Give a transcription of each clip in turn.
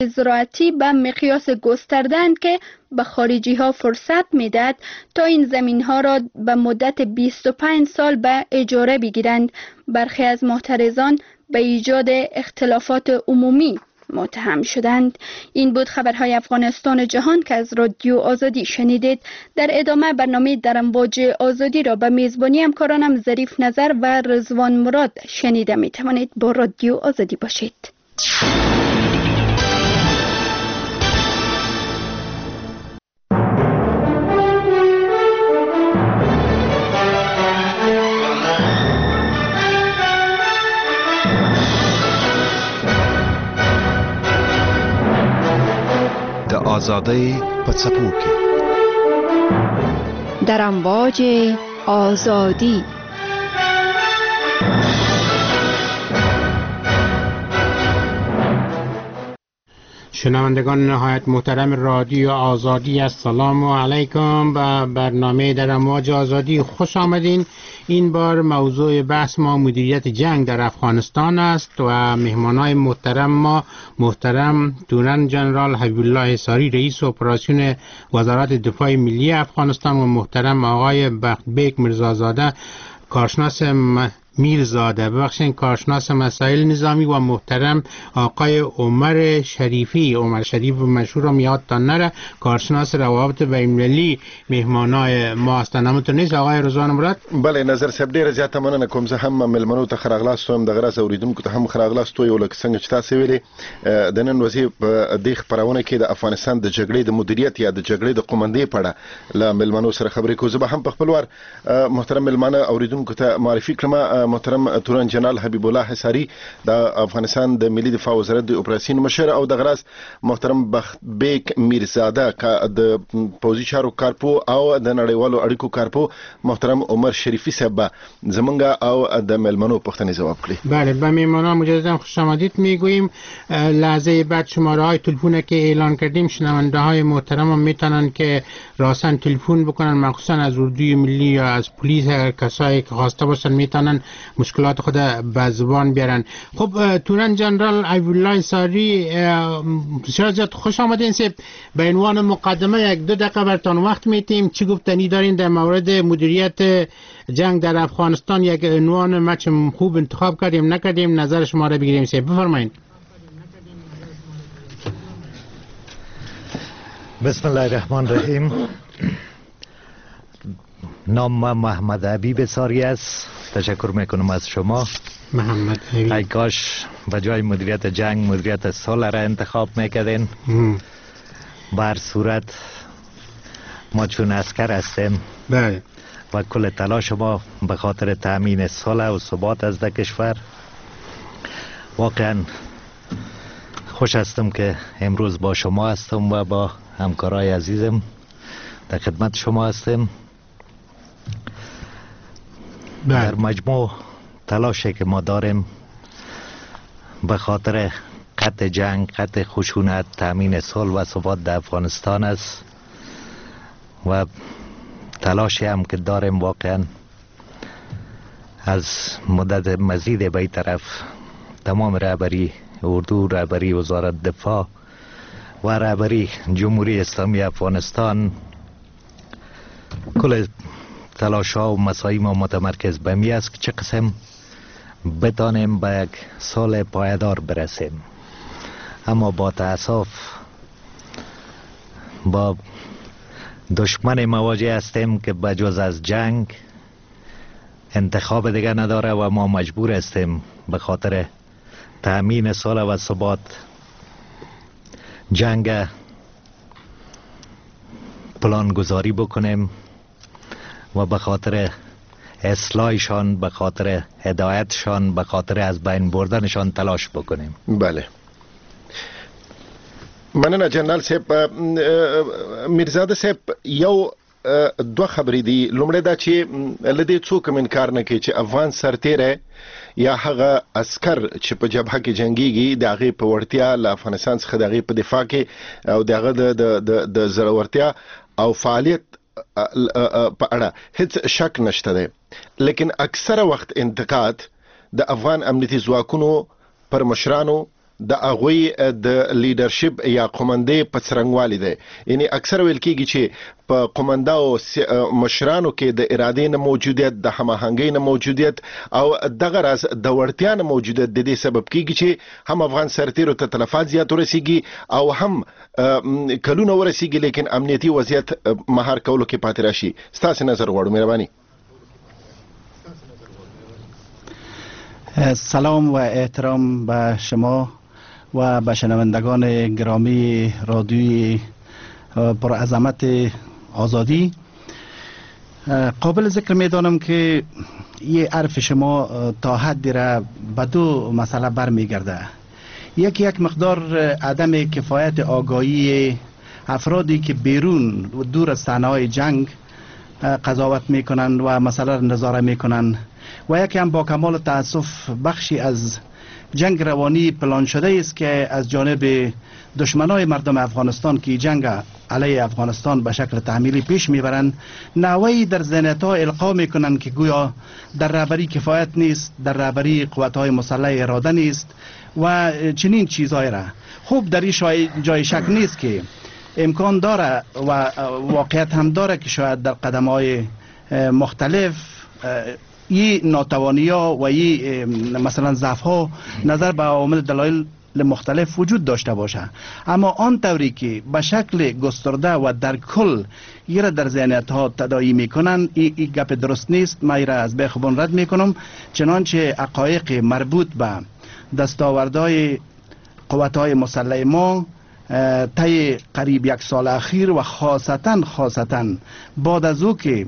زراعتی به مقیاس گسترده‌اند که به خارجی ها فرصت میدهد تا این زمین ها را به مدت 25 سال به اجاره بگیرند. برخی از معترضان به ایجاد اختلافات عمومی متهم شدند. این بود خبرهای افغانستان جهان که از رادیو آزادی شنیدید. در ادامه برنامه در امواج آزادی را به میزبانی همکارانم ظریف نظر و رضوان مراد شنیده می توانید. با رادیو آزادی باشید. آزادی پڅپو کې در امواج آزادی. شنوندگان نهایت محترم رادیو آزادی، السلام علیکم. به برنامه در امواج آزادی خوش آمدین. این بار موضوع بحث ما مدیریت جنگ در افغانستان است و مهمانای محترم ما محترم تورن جنرال حبیب الله حصاری رئیس اپراسیون وزارت دفاع ملی افغانستان و محترم آقای بختبیک میرزازاده کارشناس کارشناس مسائل نظامی و محترم آقای عمر شریفی مشهور یادتان نره کارشناس روابط بین‌المللی مهمانای ما هستند. همونطور نیست آقای رضوان مراد؟ بله نظر صاحب ډیره زیاته مننه کوم. زه هم ملمنو ته خراغلاست وم، د غرض اوریدونکو ته هم خراغلاست یو لکه څنګه چې تاسو ویلي د نن ورځې په دې خپرونه کې د افغانستان د جګړې د مدیریت یا د جګړې د قومندې په اړه له ملمنو سره خبرې کوو. زه به هم په خپل وار محترم ملمانه اوریدونکو ته معرفي کړم. محترم تورن جنرال حبیب الله حصاری د افغانستان د ملي دفاع وزارت د اپراسیون مشر او د غرض محترم بختبیک میرزاده د پوځي چارو کارپو او د نړیوالو اړیکو کارپو محترم عمر شریفی صاحب زمونږ او د ملمنو پوښتنې جواب کړي. بله به مهمانان مجددا خوش آمدید میگوییم. لحظه بعد شماره های تلفن که اعلان کردیم شنونده های محترم هم میتونن که راسن تلفن بکنن، مخصوصا از اردوی ملی یا از پلیس کسایی که خواسته باشن میتونن مشکلات خود به زبان بیارن. خب تورن جنرال حبیب الله حصاری بسیار زیاد خوش آمدین. به عنوان مقدمه یک دو دقیقه برتان وقت میتیم. چی گفتنی دارین در مورد مدیریت جنگ در افغانستان؟ یک عنوان مچ خوب انتخاب کردیم نکردیم، نظر شما را بگیریم. بفرمایید. بسم الله الرحمن الرحیم. نام محمد حبیب حصاری است. تشکر میکنم از شما. محمد حبیب. ای کاش به جای مدیریت جنگ مدیریت صلح را انتخاب میکردین. بر صورت ما چون عسکر هستیم بله و کل تلاش ما به خاطر تامین صلح و ثبات از کشور. واقعا خوش هستم که امروز با شما هستم و با همکارای عزیزم در خدمت شما هستیم. در مجموع تلاشی که ما داریم به خاطر قطع جنگ، قطع خشونت، تامین صلح و ثبات در افغانستان است و تلاشی هم که داریم واقعا از مدت مزید به این طرف تمام رهبری اردو، رهبری وزارت دفاع و رهبری جمهوری اسلامی افغانستان کل تلاش ها و مساعی ما متمرکز به می است که چه قسم بتانیم به یک صلح پایدار برسیم. اما با تأسف با دشمن مواجه هستیم که بجز از جنگ انتخاب دیگه نداره و ما مجبور هستیم به خاطر تأمین صلح و ثبات جنگ پلان گذاری بکنیم و به خاطر اصلاحشان، به خاطر هدایتشان، به خاطر از بین بردنشان تلاش بکنیم. بله مننه جنرال صاحب. میرزاده صاحب یو دو خبرې دي. لومړی دا چې لدې څوک انکار نه کوي چې افغان سرتیری یا هغه عسکر چې په جبهه کې جنگيږي د هغې په وړتیا له افغانستان څخه د هغې په دفاع کې او د هغه د زړورتیا او فعالیت په اړه هیڅ شک نشته دی. لیکن اکثره وخت انتقاد د افغان امنیتي ځواکونو پر مشرانو د اغوی د لیډرشپ یا قومندې په څرنګوالي دی. یعنی اکثر ویل کیږي چې په قومنده او مشرانو کې د ارادې نه موجودیت، د هماهنګۍ نه موجودیت او دغه راز د وړتیا نه موجودیت د دې سبب کیږي چې هم افغان سرتیرو ته تلفات زیات ورسیږي او هم کلونه ورسیږي لیکن امنیتی وضعیت مهار کولو کې پاتې راشي. ستاسو نظر غواړو مهرباني. سلام و احترام به شما و به شنوندگان گرامی رادیوی پر عظمت آزادی. قابل ذکر میدانم که یه عرف شما تا حدی را به دو مسئله برمیگرده. یک مقدار عدم کفایت آگاهی افرادی که بیرون و دور از صحنه‌های جنگ قضاوت میکنند و مسئله را نظاره میکنند و یکی هم با کمال تاسف بخشی از جنگ روانی پلان شده است که از جانب دشمنای مردم افغانستان که جنگ علیه افغانستان به شکل تحمیلی پیش میبرند نوعی در ذهنیت‌ها القا میکنند که گویا در رهبری کفایت نیست، در رهبری قوت‌های مسلح اراده نیست و چنین چیزهای را. خوب در این جای شک نیست که امکان داره و واقعیت هم داره که شاید در قدم‌های مختلف این ناتوانی‌ها و این مثلا ضعف‌ها نظر به عوامل دلایل مختلف وجود داشته باشه، اما آن طوری که به شکل گسترده و در کل یه را در ذهنیت ها تداعی میکنن این گپ درست نیست. من این را از بیخوبان رد میکنم، چنانچه حقایق مربوط به دستاوردهای قوت‌های مسلح ما طی قریب یک سال اخیر و خاصتا بعد از او که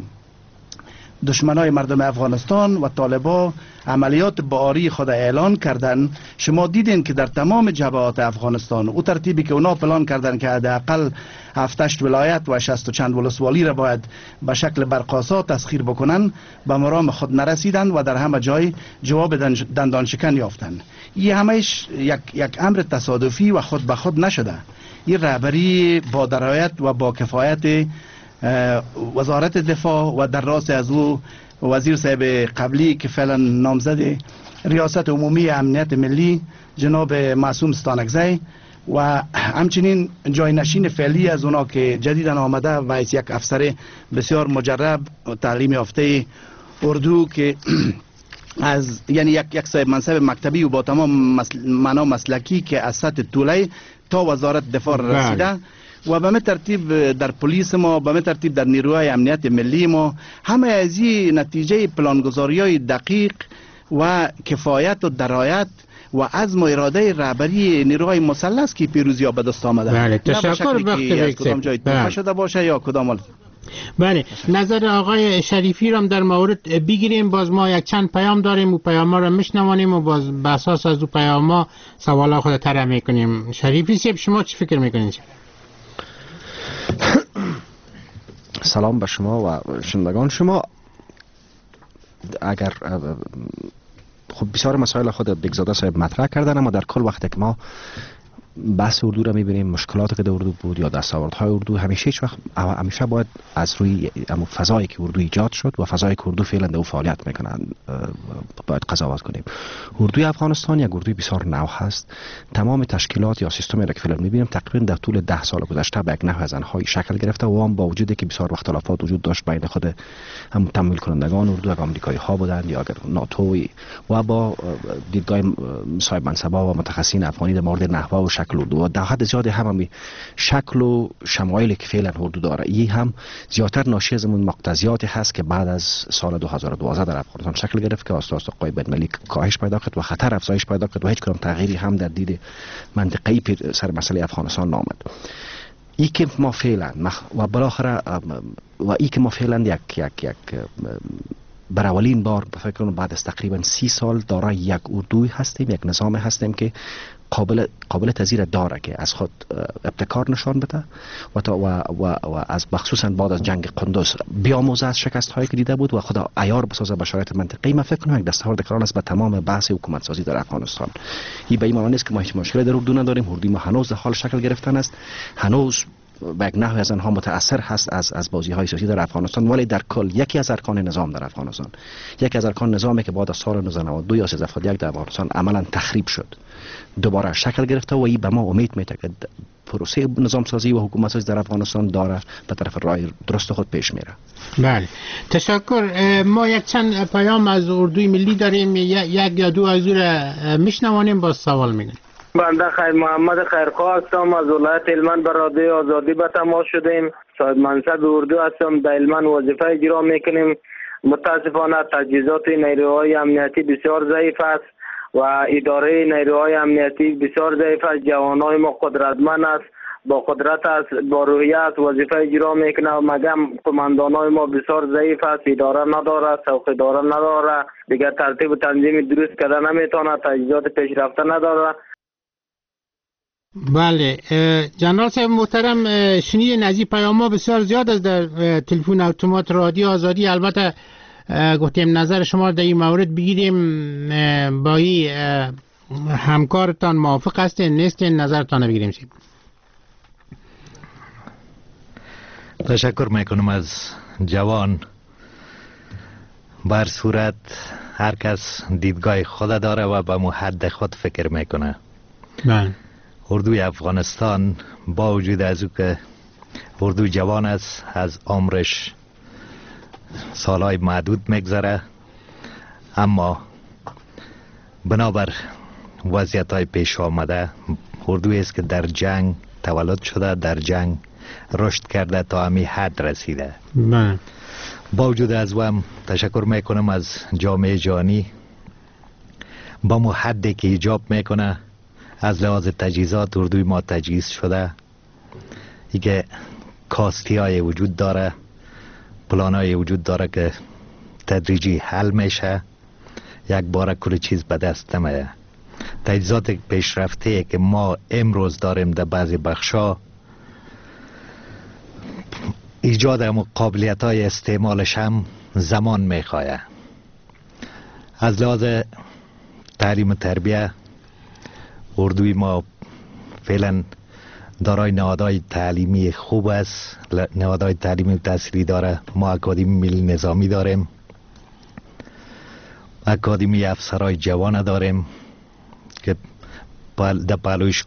دشمنای مردم افغانستان و طالبان عملیات باری خود اعلان کردن، شما دیدین که در تمام جبهات افغانستان او ترتیبی که اونا پلان کردن که حداقل 7-8 ولایت و 60 و چند ولسوالی را باید به شکل برقاسا تسخیر بکنن، به مرام خود نرسیدن و در همه جای جواب دندان شکن یافتن. این همهش یک امر تصادفی و خود به خود نشده. این رهبری با درایت و با کفایت وزارت دفاع و در راست از او وزیر صاحب قبلی که فعلا نامزد ریاست عمومی امنیت ملی جناب معصوم ستانکزی و همچنین جاینشین فعلی از اونا که جدیدن آمده و یک افسر بسیار مجرب تعلیم یافته اردو که از یعنی یک صاحب منصب مکتبی و با تمام معنا مسلکی که از سطح طولی تا وزارت دفاع رسیده و به ترتیب در پلیس ما، به ترتیب در نیروهای امنیت ملی ما، همه از این نتیجه پلانگذاری‌های دقیق و کفایت و درایت و عزم و اراده رهبری نیروهای مسلح است که پیروزی ها به دست آمده. بله، تشکر. وقت کدام جای توفه شده باشه یا کدام. بله، نظر آقای شریفی را در مورد بگیریم. باز ما یک چند پیام داریم و پیام را میشنوانیم و باز به اساس از او پیام سوال خود طرح میکنیم. شریفی صاحب شما چی فکر میکنید؟ سلام به شما و شنوندگان شما. اگر خب بسیار مسائل خود بگزاده صاحب مطرح کردن، اما در کل وقتی که ما بحث اردو را میبینیم، مشکلاتی که در اردو بود یا دستاوردهای اردو، همیشه باید از روی فضایی که اردو ایجاد شد و فضایی که اردو فعلا در او فعالیت میکنن باید قضاوت کنیم. اردوی افغانستان یک اردوی بسیار نو هست. تمام تشکیلات یا سیستمی را که فعلا میبینیم تقریبا در طول 10 سال گذشته به یک نحو زنهای شکل گرفته و هم با وجودی که بسیار اختلافات وجود داشت بین خود هم تمویل کنندگان اردو، اگر آمریکایی ها بودند یا اگر ناتو و با دیدگاه صاحب منصبا و متخصصین افغانی در مورد نحوه و شکل اردو و در حد زیاد هم شکل و شمایلی که فعلا اردو داره، این هم زیادتر ناشی از اون مقتضیاتی هست که بعد از سال 2012 در افغانستان شکل گرفت که آستان قوای بین‌المللی کاهش پیدا کرد و خطر افزایش پیدا کرد و هیچ کدام تغییری هم در دید منطقه‌ای سر مسئله افغانستان نامد. ای که ما فعلا و بالاخره و ای که ما فعلا یک بر اولین بار فکر کنم بعد از تقریبا 30 سال دارای یک اردوی هستیم، یک نظام هستیم که قابل تذیر داره که از خود ابتکار نشان بده و از خصوصا بعد از جنگ قندوز بیاموزه از شکست هایی که دیده بود و خود عیار بسازه به شرایط منطقه‌ای. من فکر کنم یک دستاورد کلان است به تمام بحث حکومت سازی در افغانستان. این به این معنی نیست که ما هیچ مشکلی در اردو نداریم. اردوی ما هنوز در حال شکل گرفتن است، هنوز و یک نحوی از آنها متاثر هست از بازی های سیاسی در افغانستان، ولی در کل یکی از ارکان نظام در افغانستان، یکی از ارکان نظامی که بعد از سال 1992 یا 1371 در افغانستان عملا تخریب شد، دوباره شکل گرفته و این به ما امید میده که پروسه نظام سازی و حکومت سازی در افغانستان داره به طرف راه درست خود پیش میره. بله تشکر. ما یک چند پیام از اردوی ملی داریم، یک یا دو از اون میشنوانیم باز سوال میگن. بنده خیر محمد خیرخواه هستم، از ولایت هلمند به رادیو آزادی به تماس شدیم. صاحب منصب اردو هستم، در هلمند وظیفه اجرا میکنیم. متاسفانه تجهیزات نیروهای امنیتی بسیار ضعیف است و اداره نیروهای امنیتی بسیار ضعیف است. جوانای ما قدرتمند است، با قدرت است، با روحیه است، وظیفه اجرا میکنه، مگر قماندانای ما بسیار ضعیف است، اداره نداره، سوق اداره نداره، دیگر ترتیب و تنظیم درست کردن نمیتونه، تجهیزات پیشرفته نداره. بله جنرال صاحب محترم، شنیدین از این پیام‌ها بسیار زیاد است در تلفن اتومات رادیو آزادی. البته گفتیم نظر شما در این مورد بگیریم، با این همکارتان موافق هستین نیستین؟ نظرتان بگیریم. تشکر میکنم از جوان. بر صورت هر کس دیدگاه خود داره و به حد خود فکر میکنه. اردوی افغانستان با وجود از او که اردو جوان است، از عمرش سالهای معدود میگذره، اما بنابر وضعیت های پیش آمده اردوی است که در جنگ تولد شده، در جنگ رشد کرده، تا همین حد رسیده. با وجود از هم تشکر میکنم از جامعه جهانی با مو حدی که ایجاب میکنه از لحاظ تجهیزات اردوی ما تجهیز شده. ای که کاستی های وجود داره، پلان های وجود داره که تدریجی حل میشه، یک بار کل چیز به دست نمیه. تجهیزات پیشرفته که ما امروز داریم در بعضی بخشا، ایجاد هم قابلیت های استعمالش هم زمان میخواه. از لحاظ تعلیم و تربیه اردوی ما فعلا دارای نهادهای تعلیمی خوب است، نهادهای تعلیمی تحصیلی داره. ما اکادمی ملی نظامی داریم، اکادمی افسرهای جوان داریم که در پلویش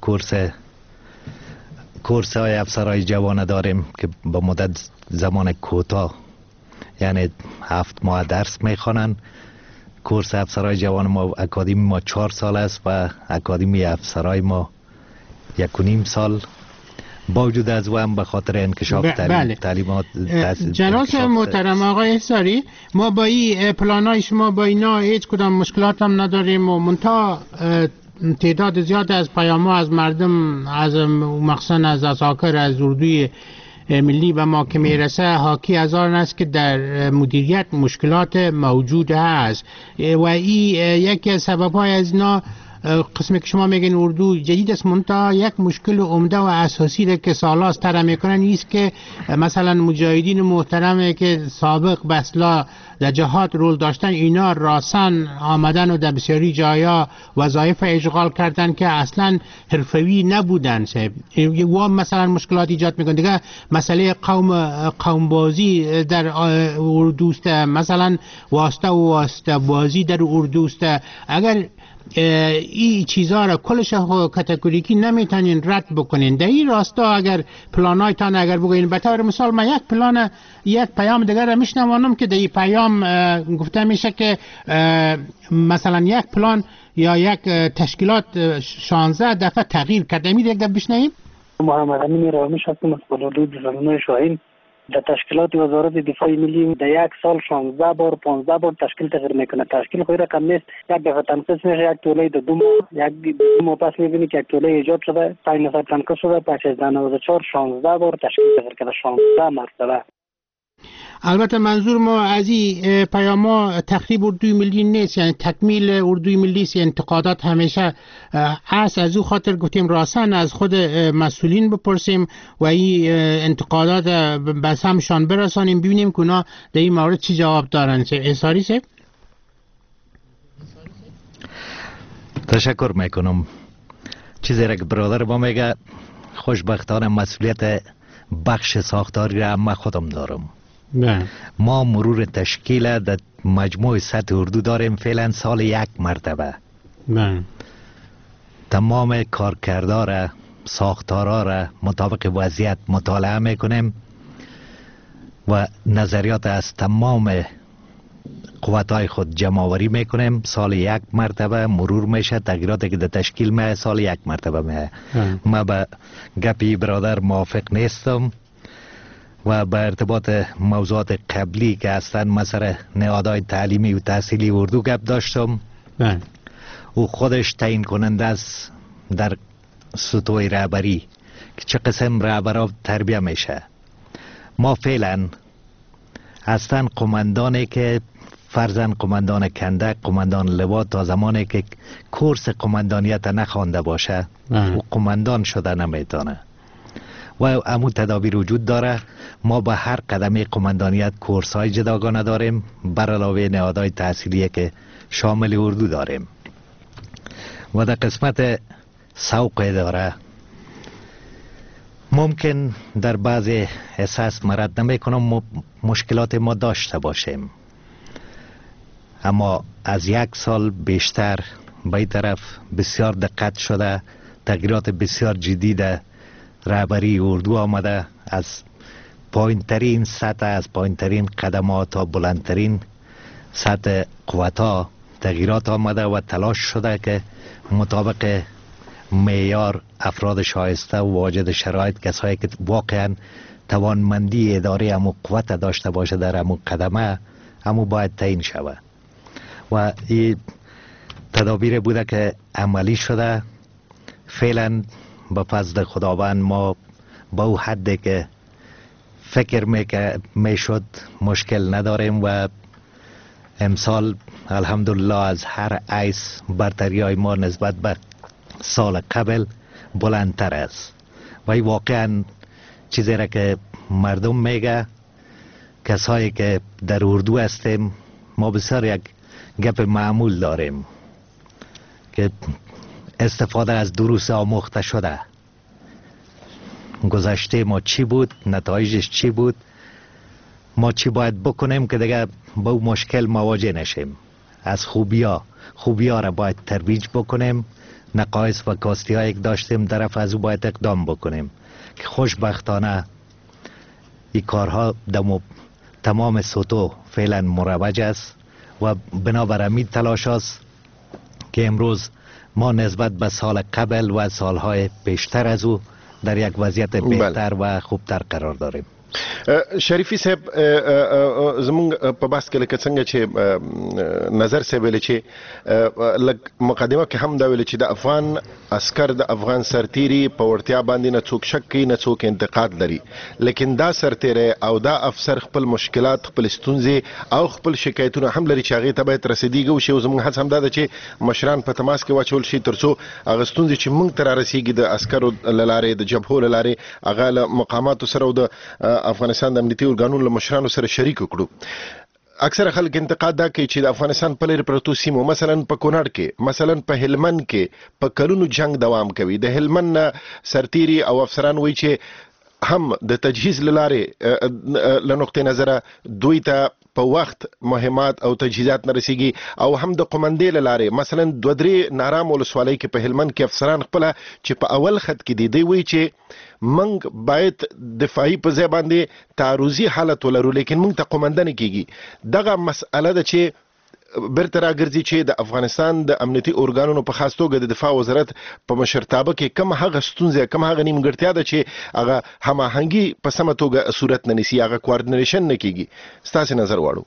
کورس های افسرهای جوان داریم که با مدت زمان کوتاه، یعنی 7 ماه درس میخوانن. کورس افسرهای جوان ما اکادمی ما 4 سال است و اکادمی افسرهای ما 1.5 سال. با وجود از او هم به خاطر انکشاف تعلیمات جناب محترم آقای احصاری، ما با این پلانای شما با اینا هیچ کدام مشکلات هم نداریم و منتها تعداد زیاد از پیام ها از مردم، از مخصوصا از اساکر از اردوی ملی و ما که میرسه حاکی از آن است که در مدیریت مشکلات موجود هست و این یکی از سبب‌های از اینا قسمی که شما میگین اردو جدید است، منتها یک مشکل عمده و اساسی را که سالاست طرح میکنن ایست که مثلا مجاهدین محترمی که سابق به اصطلاح در جهاد رول داشتن، اینا راسن آمدن و در بسیاری جایا وظایف اشغال کردن که اصلا حرفوی نبودن. و مثلا مشکلات ایجاد میکنه دیگه. مسئله قوم بازی در اردوست، مثلا واسطه و واسطه بازی در اردوست. اگر این چیزها را کلش کاتگوریکی نمیتونین رد بکنین. در این راستا اگر پلانایتان اگر بگوین، به طور مثال من یک پیام دیگر را میشنوانم که در این پیام گفته میشه که مثلا یک پلان یا یک تشکیلات 16 دفعه تغییر کرده. میده یک دفعه بشنویم. محمد امین رامیش هستم از حدود زمینای شاهین. در تشکیلات وزارت دفاع ملی در یک سال 16 بار 15 بار تشکیل تغییر میکنه. تشکیل خود رقم نیست، یک دفعه تنقیص میشه، یک توله دو ماه پس میبینی که یک توله ایجاد شده، 5 نفر تنقیص شده، پس از 94 16 بار تشکیل تغییر کرده، 16 مرتبه. البته منظور ما از این پیاما تخریب اردوی ملی نیست، یعنی تکمیل اردوی ملی است. انتقادات همیشه هست، از او خاطر گفتیم راسن از خود مسئولین بپرسیم و این انتقادات به همشان برسانیم، ببینیم که اونا در این مورد چی جواب دارن. احصاری صاحب تشکر میکنم. چیزی را که برادر ما میگه خوشبختانه مسئولیت بخش ساختاری را ما خودم دارم. ما مرور تشکیل در مجموع سطح اردو داریم فعلا سال 1 مرتبه. تمام کارکردها را، ساختارها را مطابق وضعیت مطالعه میکنیم و نظریات از تمام قوتهای خود جمع آوری میکنیم. سال 1 مرتبه مرور میشه، تغییراتی که در تشکیل میه سال 1 مرتبه میه. ما به گپی برادر موافق نیستم و به ارتباط موضوعات قبلی که هستن مثلا نهادهای تعلیمی و تحصیلی اردو گپ داشتم. او خودش تعیین کننده است در سطوح رهبری که چه قسم رهبرها تربیه میشه. ما فعلا هستن قماندانی که فرزن قماندان کندک، قماندان لوا، تا زمانی که کورس قماندانیت نخوانده باشه او قماندان شده نمیتونه و امو تدابیر وجود داره. ما با هر قدمی قماندانیت کورس های جداگانه داریم بر علاوه نهادهای تحصیلی که شامل اردو داریم و در قسمت سوق اداره ممکن در بعضی احساس مرد نمی کنم مشکلات ما داشته باشیم، اما از 1 سال بیشتر به این طرف بسیار دقت شده، تغییرات بسیار جدید رهبری اردو آمده. از پایینترین سطح، از پایینترین قدمات تا بلندترین سطح قوتا تغییرات آمده و تلاش شده که مطابق معیار افراد شایسته و واجد شرایط، کسایی که واقعا توانمندی اداره امو قوت داشته باشه در امو قدمه، امو باید تعیین شود و این تدابیر بوده که عملی شده. فعلا با فضل خداوند ما با او حدی که فکر میشد مشکل نداریم و امسال الحمدلله از هر عیس برتری های ما نسبت به سال قبل بلندتر است و این واقعا چیزی را که مردم میگه، کسایی که در اردو هستیم ما بسیار یک گپ معمول داریم که استفاده از دروس آموخته شده، گذشته ما چی بود، نتایجش چی بود، ما چی باید بکنیم که دیگه با اون مشکل مواجه نشیم. از خوبی ها را باید ترویج بکنیم، نقایص و کاستی هایی که داشتیم طرف از او باید اقدام بکنیم که خوشبختانه این کارها در تمام سطوح فعلا مروج است و بنابر امید تلاش است که امروز ما نسبت به سال قبل و سالهای پیشتر از او در یک وضعیت بهتر و خوبتر قرار داریم. شریفی صاحب زمونږ په بحث کې لکه څنګه چې نظر صاحب ویل چې مقدمه کې هم دا ویل چې د افغان عسكر د افغان سرتیري په ورتیا باندې نه څوک شک کوي نه څوک انتقاد لري، لیکن دا سرتیری او دا افسر خپل مشکلات، خپل ستونزې او خپل شکایتونه هم لري چې هغې ته باید رسیدګي وشي. او زموږ هڅه هم دا ده چې مشران په تماس کې واچول شي تر څو هغه ستونزې چې موږ ته رارسیږي د عسکرو له لارې، د جبهو له لارې، هغه له مقاماتو سره او د افغانستان د امنیتي ارګانونو له مشرانو سره شریک کړو. اکثر خلک انتقاد دا کوي چې د افغانستان په لرې پرتو سیمو مثلا په کونړ کې، مثلا په هلمند کې په کلونو جنگ دوام کوي. د هلمند سرتیري او افسران وایي چې هم د تجهیز له لارې له نقطې نظره دوی ته په وخت مهمات او تجهیزات نه رسیږي، او هم د قومندې له لارې مثلا 2-3 نارام ولسوالۍ کې په هلمند کې افسران خپله چې په اول خط کې دي، دوی وایي چې منګ باید دفاعي په ځای باندې تعرضي حالت ولرو، لیکن منګ ته قومنده نه کیږي. دغه مسئله ده چې برته راګرځي چې د افغانستان د امنیتي ارګانونو په خاص توګه د دفاع وزارت په مشرتابه کې کم هغه ستونزې، کم هغه نیمګړتیا ده چې هغه هماهنګي په سمه توګه صورت نه نیسي، هغه کوارډینیشن نه کیږي. ستاسې نظر واړو.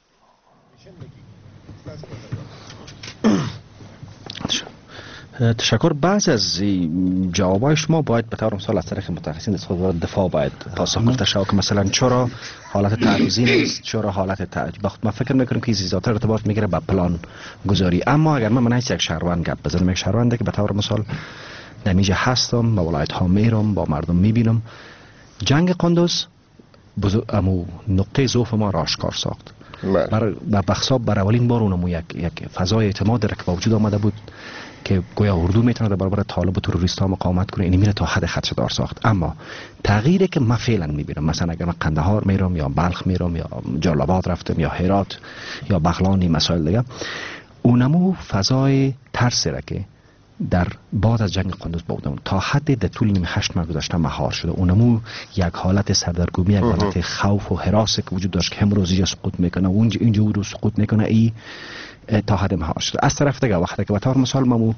تشکر. بعض از جوابای شما باید به طور مثال از طریق متخصصین از وزارت دفاع باید پاسخ گفته شود که مثلا چرا حالت تعرضی نیست، چرا حالت من فکر میکنم که زیادتر ارتباط میگیره با پلان گذاری. اما اگر من هیچ یک شهروند گپ بزنم، یک شهرونده که به طور مثال نمیجه هستم، با ولایت ها میرم، با مردم میبینم، جنگ قندوز امو نقطه ضعف ما را آشکار ساخت. بر بخصاب بر اولین بار اونمو یک فضای اعتماد را که با وجود آمده بود که گویا اردو میتونه در برابر طالب و تروریست ها مقاومت کنه، اینی میره تا حد خدشه‌دار ساخت. اما تغییری که من فعلا میبینم، مثلا اگر من قندهار میرم یا بلخ میرم یا جلال‌آباد رفتم یا هرات یا بغلان، مسائل دیگه، اونمو فضای ترس را که در بعد از جنگ قندوز بودم تا حد در طول نیم 8 ماه گذشته مهار شده. اونمو یک حالت سردرگمی، یک حالت خوف و هراسی که وجود داشت که هم روزی سقوط میکنه و اینجا رو سقوط میکنه، ای تا حد مهار شده. از طرف دیگه وقتی که به طور مثال ممو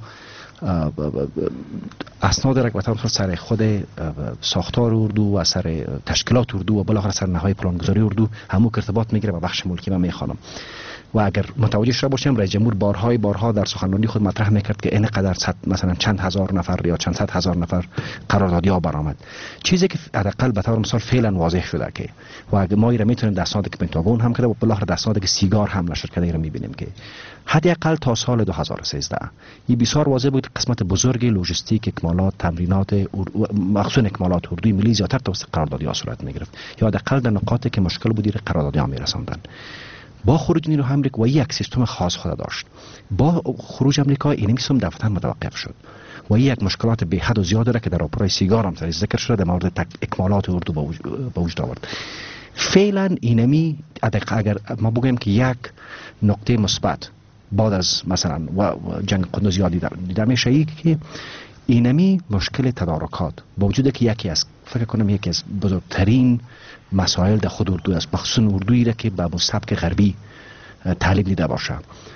اسناد را که به طور مثال سر خود ساختار اردو و سر تشکیلات اردو و بالاخره سر نهایی پلانگذاری اردو همو ارتباط میگیره و بخش ملکی من میخوانم. و اگر متوجه شده باشیم رئیس جمهور بارها در سخنرانی خود مطرح میکرد که اینقدر مثلا چند هزار نفر یا چند صد هزار نفر قراردادیا برآمد، چیزی که حداقل به طور مثال فعلا واضح شده که و اگر ما ایرا میتونیم در اسنادی که پنتاگون هم کرده و بالاخره در اسنادی که سیگار هم نشر کرده ایرا میبینیم که حداقل تا سال 2013 این بسیار واضح بود قسمت بزرگ لوجستیک، اکمالات، تمرینات مخصوصا اکمالات اردوی ملی زیاتر توسط قراردادیا صورت میگرفت یا حداقل در نقاطی که مشکل بودی قراردادیا میرساندن. با خروج نیروهای امریکا و یک سیستم خاص خود داشت، با خروج امریکا این سیستم دفعتاً متوقف شد و یک مشکلات به حد و زیاد داره که در اپرای سیگار هم ذکر شده در مورد اکمالات اردو به وجود آورد. فعلا اینمی اگر ما بگیم که یک نقطه مثبت بعد از مثلا و جنگ قندوز یادی دیده میشه ای که اینمی مشکل تدارکات با وجود که یکی از فکر کنم یکی از بزرگترین مسائل در خود اردو است، مخصوصا اردویی را که به سبک غربی تعلیم دیده باشه.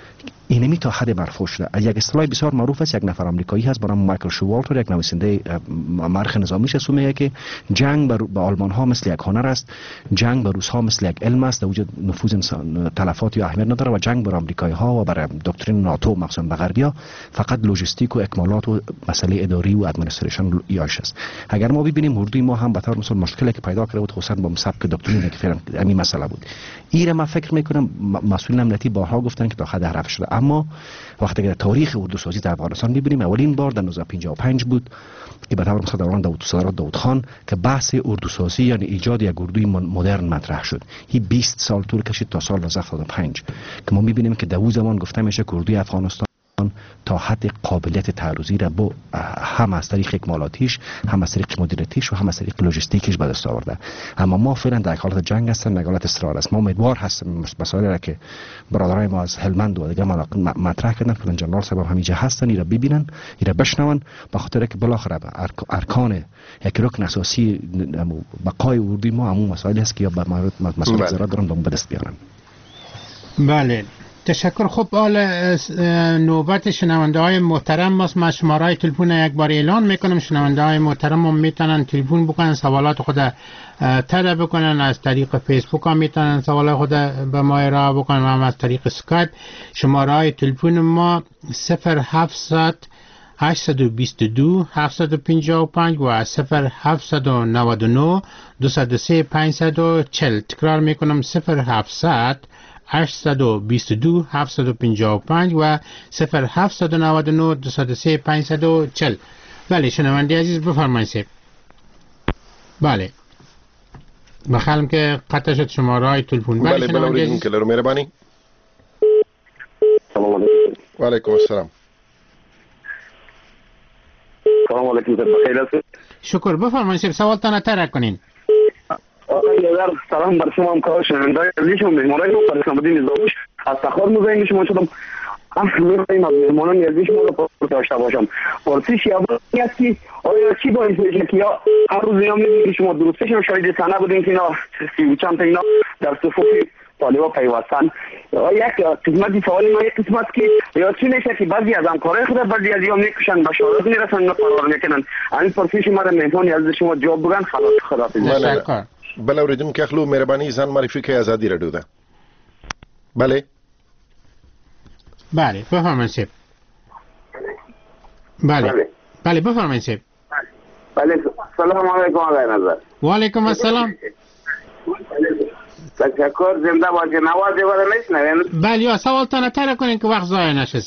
اینمی تا حد مرفوع شده. یک اصطلاح بسیار معروف است، یک نفر آمریکایی هست به نام مایکل شوالتر، یک نویسنده مورخ نظامیش است، میگه که جنگ به آلمان ها مثل یک هنر است، جنگ به روس ها مثل یک علم است، در وجود نفوذ انسان تلفات یا اهمیت نداره و جنگ بر آمریکایی ها و بر دکترین ناتو مخصوصا به غربیا فقط لوجستیک و اکمالات و مسئله اداری و ادمنستریشن یاش است. اگر ما ببینیم اردوی ما هم به طور مثال مشکلی که پیدا کرده بود خصوصا با سبک دکترین که فعلا همین مسئله بود. ایره من فکر میکنم مسئولین امنیتی بارها گفتن که تا حد حرف شده، اما وقتی که تاریخ اردو سازی در افغانستان می‌بینیم اولین بار در 1955 بود که به طور مثلا دوران داود خان که بحث اردو سازی یعنی ایجاد یک اردوی مدرن مطرح شد. این 20 سال طول کشید تا سال 1975 که ما می‌بینیم که در اون زمان گفته میشه که اردوی افغانستان تا حد قابلیت تعرضی را با هم از طریق اکمالاتیش، هم از طریق مدیریتیش و هم از طریق لوجستیکش به دست آورده. اما ما فعلا در حالت جنگ هستیم، در حالت اصرار است. ما امیدوار هستیم مسائلی را که برادرای ما از هلمند و دیگه مطرح کردن که جنرال صاحب همینجا هستن ایرا ببینن، ایرا بشنون، به خاطر که بالاخره ارکان یک رکن اساسی بقای اردوی ما همون مسائلی است که یا به مسائل ضرورت دارن به دست بیارن. بله تشکر. خب حال نوبت شنونده های محترم ماست. من شماره های تلفن یک بار اعلان میکنم، شنونده های محترم هم میتونن تلفن بکنن، سوالات خود طرح بکنن، از طریق فیسبوک هم میتونن سوالات خود به ما ارائه بکنن و هم از طریق اسکایپ. شماره های تلفن ما 0700 822 755 و 0799 203 540. تکرار میکنم 0700 822 755 و 0799 203 540. بله شنونده عزیز بفرمایید. بله بخالم که قطع شد شماره های تلفن. بله شنونده عزیز که لرو مهربانی. سلام علیکم. و علیکم السلام. سلام علیکم. بخیر هستید؟ شکر. بفرمایید سوالتان طرح کنین. آقای سلام بر شما همکار شنونده عزیز و مهمانان و اسلام الدین نظامیش از تخار مزاحم شما شدم. می‌خوایم از مهمانان عزیز شما رو داشته باشم. پرسش اولی است که آیا چی باعث میشه که یا هر روز یا می‌بینید شما درستش هم شاید صحنه بودین که اینا 30 چند تا اینا در صفوف طالبا پیوستن. یک قسمت سوالی ما یک قسمت که یا چی میشه که بعضی از همکارای خود بعضی از یا میکشن بشارت میرسن و فرار میکنن. این پرسش ما رو مهمان عزیز شما جواب بگن. خدا تشکر. بله اوریدونکو اخلو مهربانی ځان معرفي کوي ازادي رادیو ده. بله بله بفرمایید. بله بله بفرمایید. بله سلام علیکم آقای نظر. و علیکم السلام. تشکر. زنده باشید. نواز دیواره میشنوین؟ بله یا سوالتان طرح کنین که وقت ضایع نشه.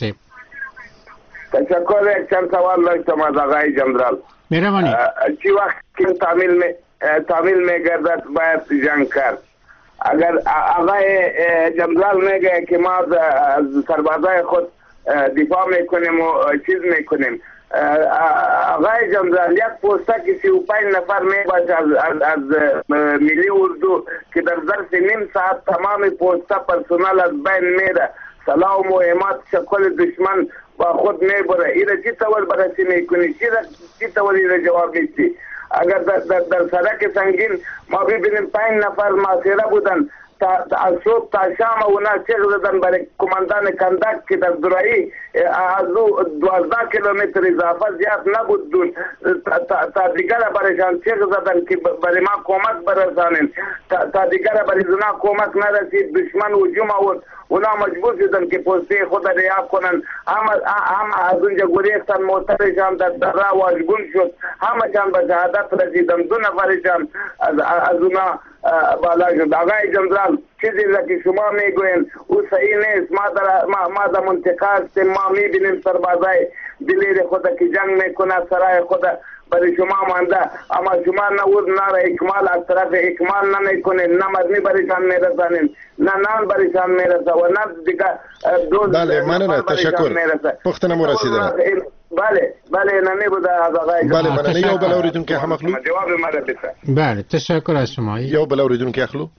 تشکر. یک چند سوال داشتم از آقای جنرال. مهربانی. چی وقت که تعمیل میگردد باید جنگ کرد؟ اگر آقای جنرال میگه که ما از سربازای خود دفاع میکنیم و چیز میکنیم. آقای جنرال یک پوسته که 35 نفر میباشه از ملی اردو که در ظرف نیم ساعت تمام پوسته پرسونل از بین میره، سلاح و مهمات شکل دشمن با خود میبره. ایره چی طور بررسی میکنی؟ چی طور ایره جواب میشی؟ اگر در سرک سنگین ما ببینیم 5 نفر ماسیره بودن از صبح تا شام اونا چیغ زدن برای کماندان کندک که در درایی از 12 کیلومتر اضافه زیاد نبود دون تا دیگر برایشان چیغ زدن که برای ما کمک برسانین، تا دیگر برای زنا کمک نرسید، دشمن هجوم آورد، اونا مجبور شدن که پوسته خود ریاب کنن. هم از اونجا گریختن، موترشان در راه واژگون شد، همشان به شهادت رسیدن. 2 نفرشان از اونا بالا شد. آقای جنرال چیزی را که شما میگوین او صحیح نیست. ما در منطقه هستیم، ما میبینیم سربازای دلیر خود که جنگ میکنه، سرای خود برای شما مانده، اما شما نه اکمال از طرف اکمال نمیکنین، نه مرمی برایشان میرسانین، نه نان برایشان میرسه و نه دیگه دوز. بله مننه، تشکر. پختنه مو رسیدنه. بله نمی بوده از آقای. بله مننه. یو بل اوریدون که هم اخلو. جواب مرا بده. بله تشکر از شما. یو بل اوریدون که اخلو.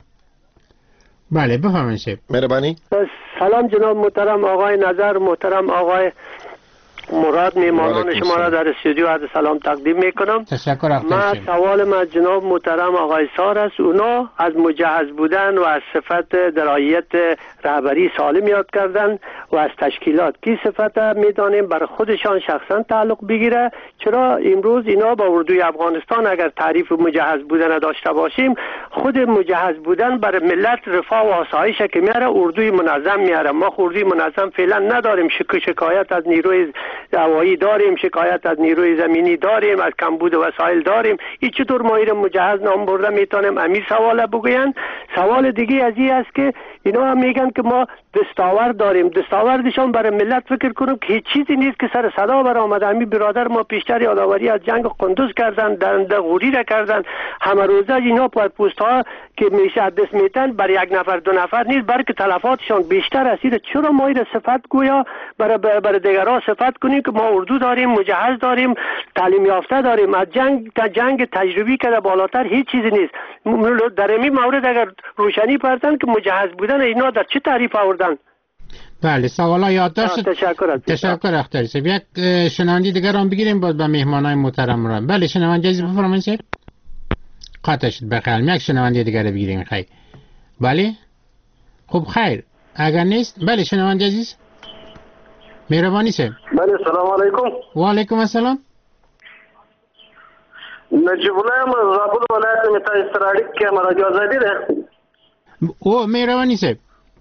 بله بفرمایید شب. مهربانی. سلام جناب محترم آقای نظر، محترم آقای مراد، میمانان شما را در استودیو عرض سلام تقدیم میکنم. تشکر. من سوالم از جناب محترم آقای سار است. اونا از مجهز بودن و از صفت درایت رهبری سالم یاد کردن و از تشکیلات کی صفت میدانیم برای خودشان شخصا تعلق بگیره. چرا امروز اینا با اردوی افغانستان اگر تعریف مجهز بودن داشته باشیم، خود مجهز بودن برای ملت رفاه و آسایش که میاره اردوی منظم میاره. ما اردوی منظم فعلا نداریم. شکایت از نیروی هوایی داریم، شکایت از نیروی زمینی داریم، از کمبود وسایل داریم. این چطور ما این مجهز نام برده میتونیم؟ امی سوال بگوین. سوال دیگه از این است که اینا هم میگن که ما دستاورد داریم. دستاوردشان برای ملت فکر کنم که هیچ چیزی نیست که سر صدا بر آمده. امی برادر ما پیشتر یادآوری از جنگ قندوز کردن، درنده غوری را کردن. همه روزه اینا پست ها که میشه دست میتن برای 1 نفر 2 نفر نیست، بلکه تلفاتشان بیشتر است. چرا ما این صفت گویا برای دیگران صفت کنیم که ما اردو داریم، مجهز داریم، تعلیم یافته داریم؟ از جنگ تجربی کرده بالاتر هیچ چیزی نیست. در این مورد اگر روشنی پرتن که مجهز بودن اینا در چه تعریف آوردن؟ بله سوالا یادداشت. تشکر اختری صاحب. یک شنونده دیگر هم بگیریم باز به مهمانای محترم را. بله شنونده عزیز بفرمایید صاحب. قطع شد بخیر. یک شنونده دیگر بگیریم خیر. بله خب خیر اگر نیست. بله شنونده عزیز مهربانی صاحب. بله سلام علیکم. و علیکم السلام. نجیب الله از زابل ولایت متا استرالیک که مرا آزادی ده. او مهربانی صاحب.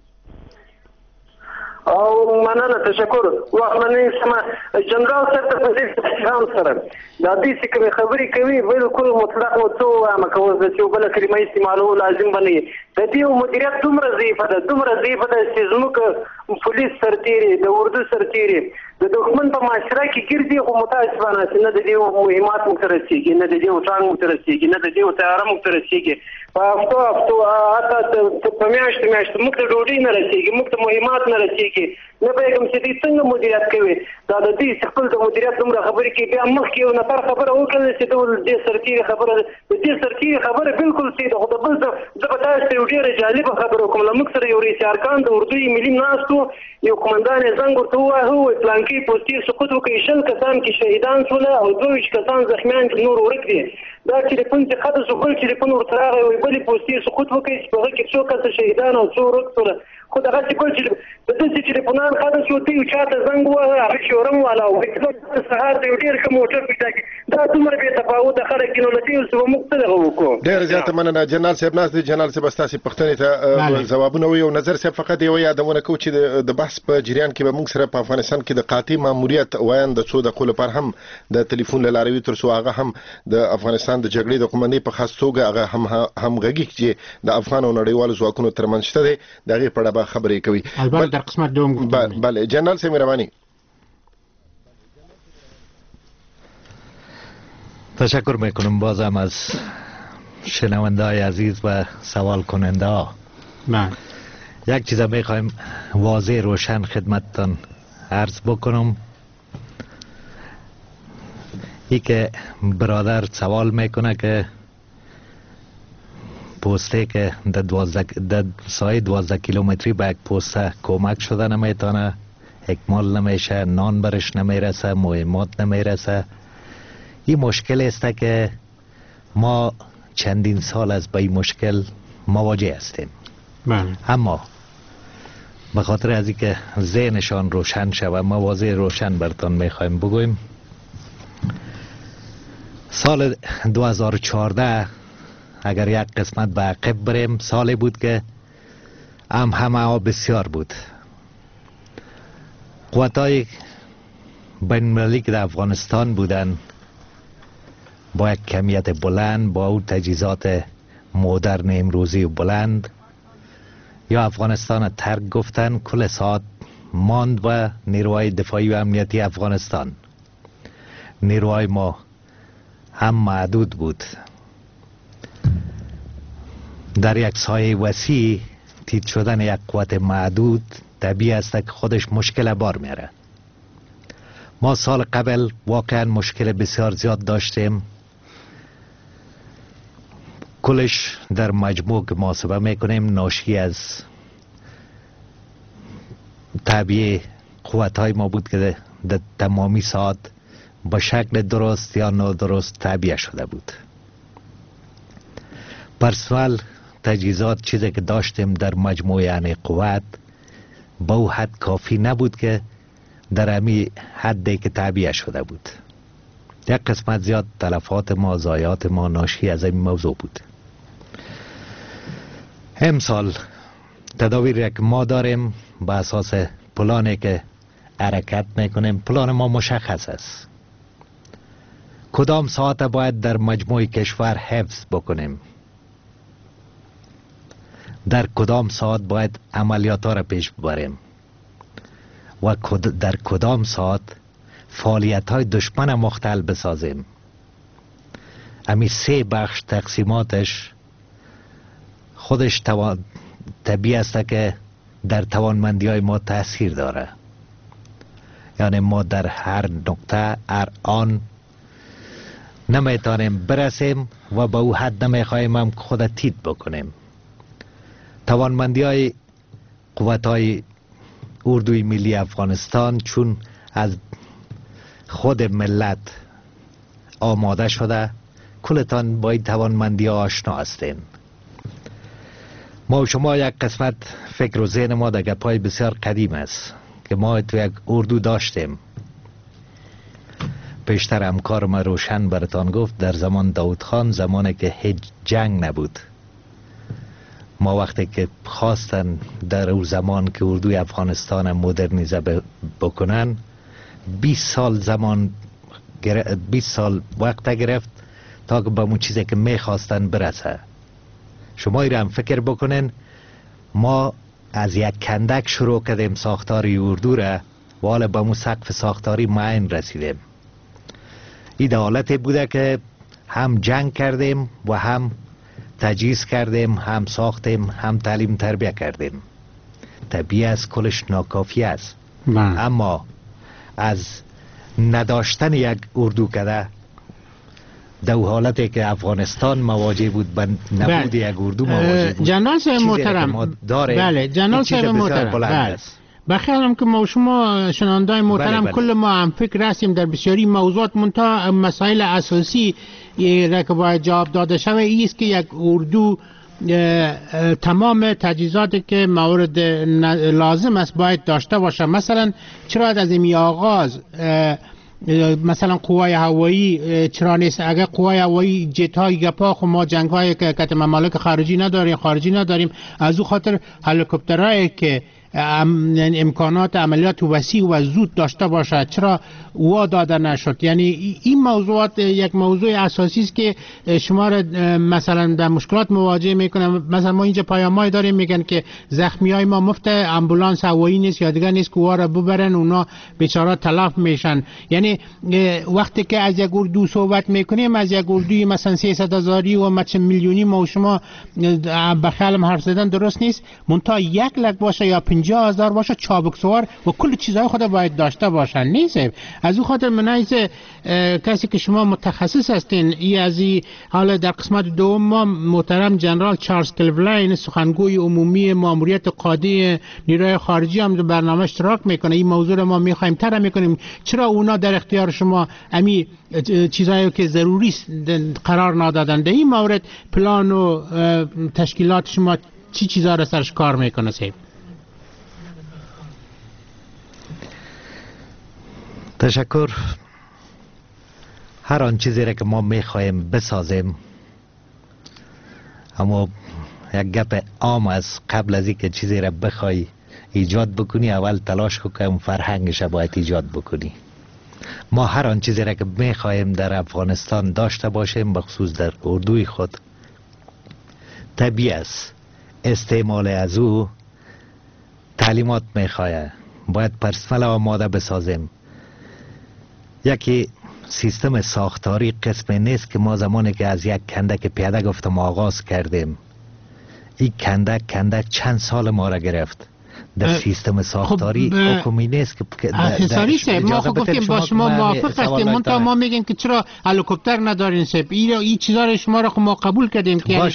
او مننه تشکر. واخلنی سما جنرال صاحب ته احترام سره دا دې چې خبرې کوي بالکل مطلق او څو ما کوي چې بل کلمه استعمالو لازم بني. د دې مدیریت دومره ضعیفه ده چې زموږ پولیس سرتیري د اردو سرتیري د دښمن په معاشره کې ګرځي، خو متاسفانه چې نه د دې مهمات مترسيږي، نه د دې وټان مترسيږي، نه د دې تیار مترسيږي. په هفتو اته په میاشت موږ ته ډوډۍ نه رسیږي، موږ ته مهمات نه رسیږي. نه به کوم چې دې څنګه مدیریت کوي. دا د دې خپل د مدیریت دومره خبرې کې بیا مخکې یو نفر خبره وکړي چې د سرتیري خبره د دې سرتیري خبره بالکل سیده. خو د بل د پتاست یو ډېر جالب خبره کوم. موږ سره یو رئیس ارکان د اردوی ملي ناستو، یو قومندان زنګ ورته ووایي پلانکی پوسټي سقوط وکړي، 20 کسان کې شهیدان شول او 22 کسان زخمیان نور ورک دي. دا ټلیفون چې خاطر سو بل ټلیفون ورته راغی وي بلې پوسټي سقوط وکړي چې په هغه کې 100 کسه شهیدان او 100 ورک شول. خو دغه چې کول چې د دې ټلیفونان خاطر سو ته یو چاته زنګ ووایي هغه شورم والا او سهار د ډېر ښه موټر پیدا کی. دا دومره به تفاوت خلک نو لته اوس مختلف وکړو. ډېر زیاته مننه جنرال صاحب. ناز دي جنرال صاحب تاسو پښتنې ته ځوابونه وي او نظر صاحب فقط یو یادونه کو چې د بحث په جریان کې به موږ سره په افغانستان کې د قاطع ماموریت وایند د څو دقیقو لپاره هم د ټلیفون لاروي تر څو هغه هم د افغانستان د جګړې د قومندې په خاص توګه هغه هم غږی چې د افغان او نړیوالو ځواکونو ترمنځ شته دی دغه په اړه خبرې کوي. البته در قسمت دوم بله جنرال صاحب مهرباني. تشکر میکنم بازم از شنونده های عزیز و سوال کننده ها. یک چیز میخوایم واضح روشن خدمتتان عرض بکنم. ای که برادر سوال میکنه که پوسته که در سایه 12 کیلومتری به یک پوسته کمک شده نمیتونه، اکمال نمیشه، نان برش نمیرسه، مهمات نمیرسه. این مشکل است که ما چندین سال از به این مشکل مواجه هستیم. اما به خاطر از اینکه ذهنشان روشن شود مواضع روشن برتان میخوایم بگویم. سال 2014 اگر یک قسمت به عقب بریم، سالی بود که همه بسیار بود. قوتای بین المللی که در افغانستان بودن با یک کمیت بلند، با او تجهیزات مدرن امروزی بلند، یا افغانستان ترک گفتن، کل ساعت ماند و نیروهای دفاعی و امنیتی افغانستان. نیروهای ما هم محدود بود. در یک سایه وسیع تیت شدن یک قوت محدود طبیعی است که خودش مشکل بار میاره. ما سال قبل واقعا مشکل بسیار زیاد داشتیم. کلش در مجموع که محاسبه میکنیم ناشی از طبیعی قوتهای ما بود که در تمامی ساعت با شکل درست یا نادرست تعبیه شده بود. پرسنل تجهیزات چیزی که داشتیم در مجموع یعنی قوت با او حد کافی نبود که در امی حدی که تعبیه شده بود. یک قسمت زیاد تلفات ما، ضایعات ما ناشی از این موضوع بود. امسال تدابیری که ما داریم به اساس پلانی که حرکت میکنیم، پلان ما مشخص است. کدام ساعت باید در مجموع کشور حفظ بکنیم، در کدام ساعت باید عملیات را پیش ببریم و در کدام ساعت فعالیت های دشمن مختل بسازیم. امی 3 بخش تقسیماتش خودش طبیعی است که در توانمندی های ما تاثیر داره. یعنی ما در هر نقطه هر آن نمیتونیم برسیم و به او حد نمیخوایم هم خود تیت بکنیم. توانمندی های قوت های اردوی ملی افغانستان چون از خود ملت آماده شده، کلتان با این توانمندی ها آشنا هستین. ما و شما یک قسمت فکر و ذهن ما در گپای بسیار قدیم است که ما تو یک اردو داشتیم. پیشتر همکار ما روشن براتان گفت در زمان داود خان، زمانی که هیچ جنگ نبود، ما وقتی که خواستن در اون زمان که اردوی افغانستان مدرنیزه بکنن 20 سال وقت گرفت تا که به اون چیزی که میخواستن برسه. شما ایران فکر بکنین، ما از یک کندک شروع کردیم ساختاری اردو را و حالا به اون سقف ساختاری معین رسیدیم. این حالتی بوده که هم جنگ کردیم و هم تجهیز کردیم، هم ساختیم، هم تعلیم تربیه کردیم. طبیعی است کلش ناکافی است. اما از نداشتن یک اردو کده در حالتی که افغانستان مواجه بود به نبود یک اردو مواجه بود. جنرال صاحب محترم، بله جنرال صاحب محترم، بخیرم که ما شما شنوندای محترم کل ما هم فکر هستیم در بسیاری موضوعات، منتها مسائل اساسی را که باید جواب داده شود ایست که یک اردو تمام تجهیزاتی که مورد لازم است باید داشته باشه. مثلا چرا از این آغاز مثلا قوای هوایی چرا نیست؟ اگر قوای هوایی جت های گپا خو ما جنگ های که ممالک خارجی نداریم، از او خاطر هلیکوپترهایی که امکانات عملیات وسیع و زود داشته باشد چرا او داده نشد؟ یعنی این موضوعات یک موضوع اساسی است که شما را مثلا در مشکلات مواجه میکنه. مثلا ما اینجا پیامایی داریم میگن که زخمی های ما مفت امبولانس هوایی نیست یا دیگه نیست که اونا را ببرن، اونا بیچاره تلف میشن. یعنی وقتی که از یک اردو صحبت میکنیم، از یک اردوی مثلا 300,000 و میلیونی ما و شما بخیالم حرف زدن درست نیست، منتها یک لک باشه یا 50,000 باشه، چابک سوار و کل چیزهای خود باید داشته باشن. نیست از او خاطر من کسی که شما متخصص هستین از حالا در قسمت دوم ما محترم جنرال چارلز کلولین سخنگوی عمومی ماموریت قاده نیروی خارجی هم در برنامه اشتراک میکنه. این موضوع رو ما میخوایم طرح میکنیم چرا اونا در اختیار شما امی چیزایی که ضروری قرار ندادن. در این مورد پلان و تشکیلات شما چی چیزا رو سرش کار میکنه صاحب؟ تشکر. هر آن چیزی را که ما میخوایم بسازیم، اما یک گپ عام است، قبل از اینکه چیزی را بخوای ایجاد بکنی اول تلاش کن که اون فرهنگش باید ایجاد بکنی. ما هر آن چیزی را که میخوایم در افغانستان داشته باشیم، بخصوص در اردوی خود، طبیعی است استعمال از او تعلیمات میخواه. باید پرسنل آماده بسازیم. یکی سیستم ساختاری قسمی نیست که ما زمانی که از یک کندک پیاده گفتم آغاز کردیم، این کندک چند سال ما را گرفت. در سیستم ساختاری حکومی نیست که حساری صاحب ما خب گفتیم با شما موافق هستیم، منتها ما میگیم که چرا هلیکوپتر ندارین صاحب؟ این چیزا رو شما را خب ما قبول کردیم که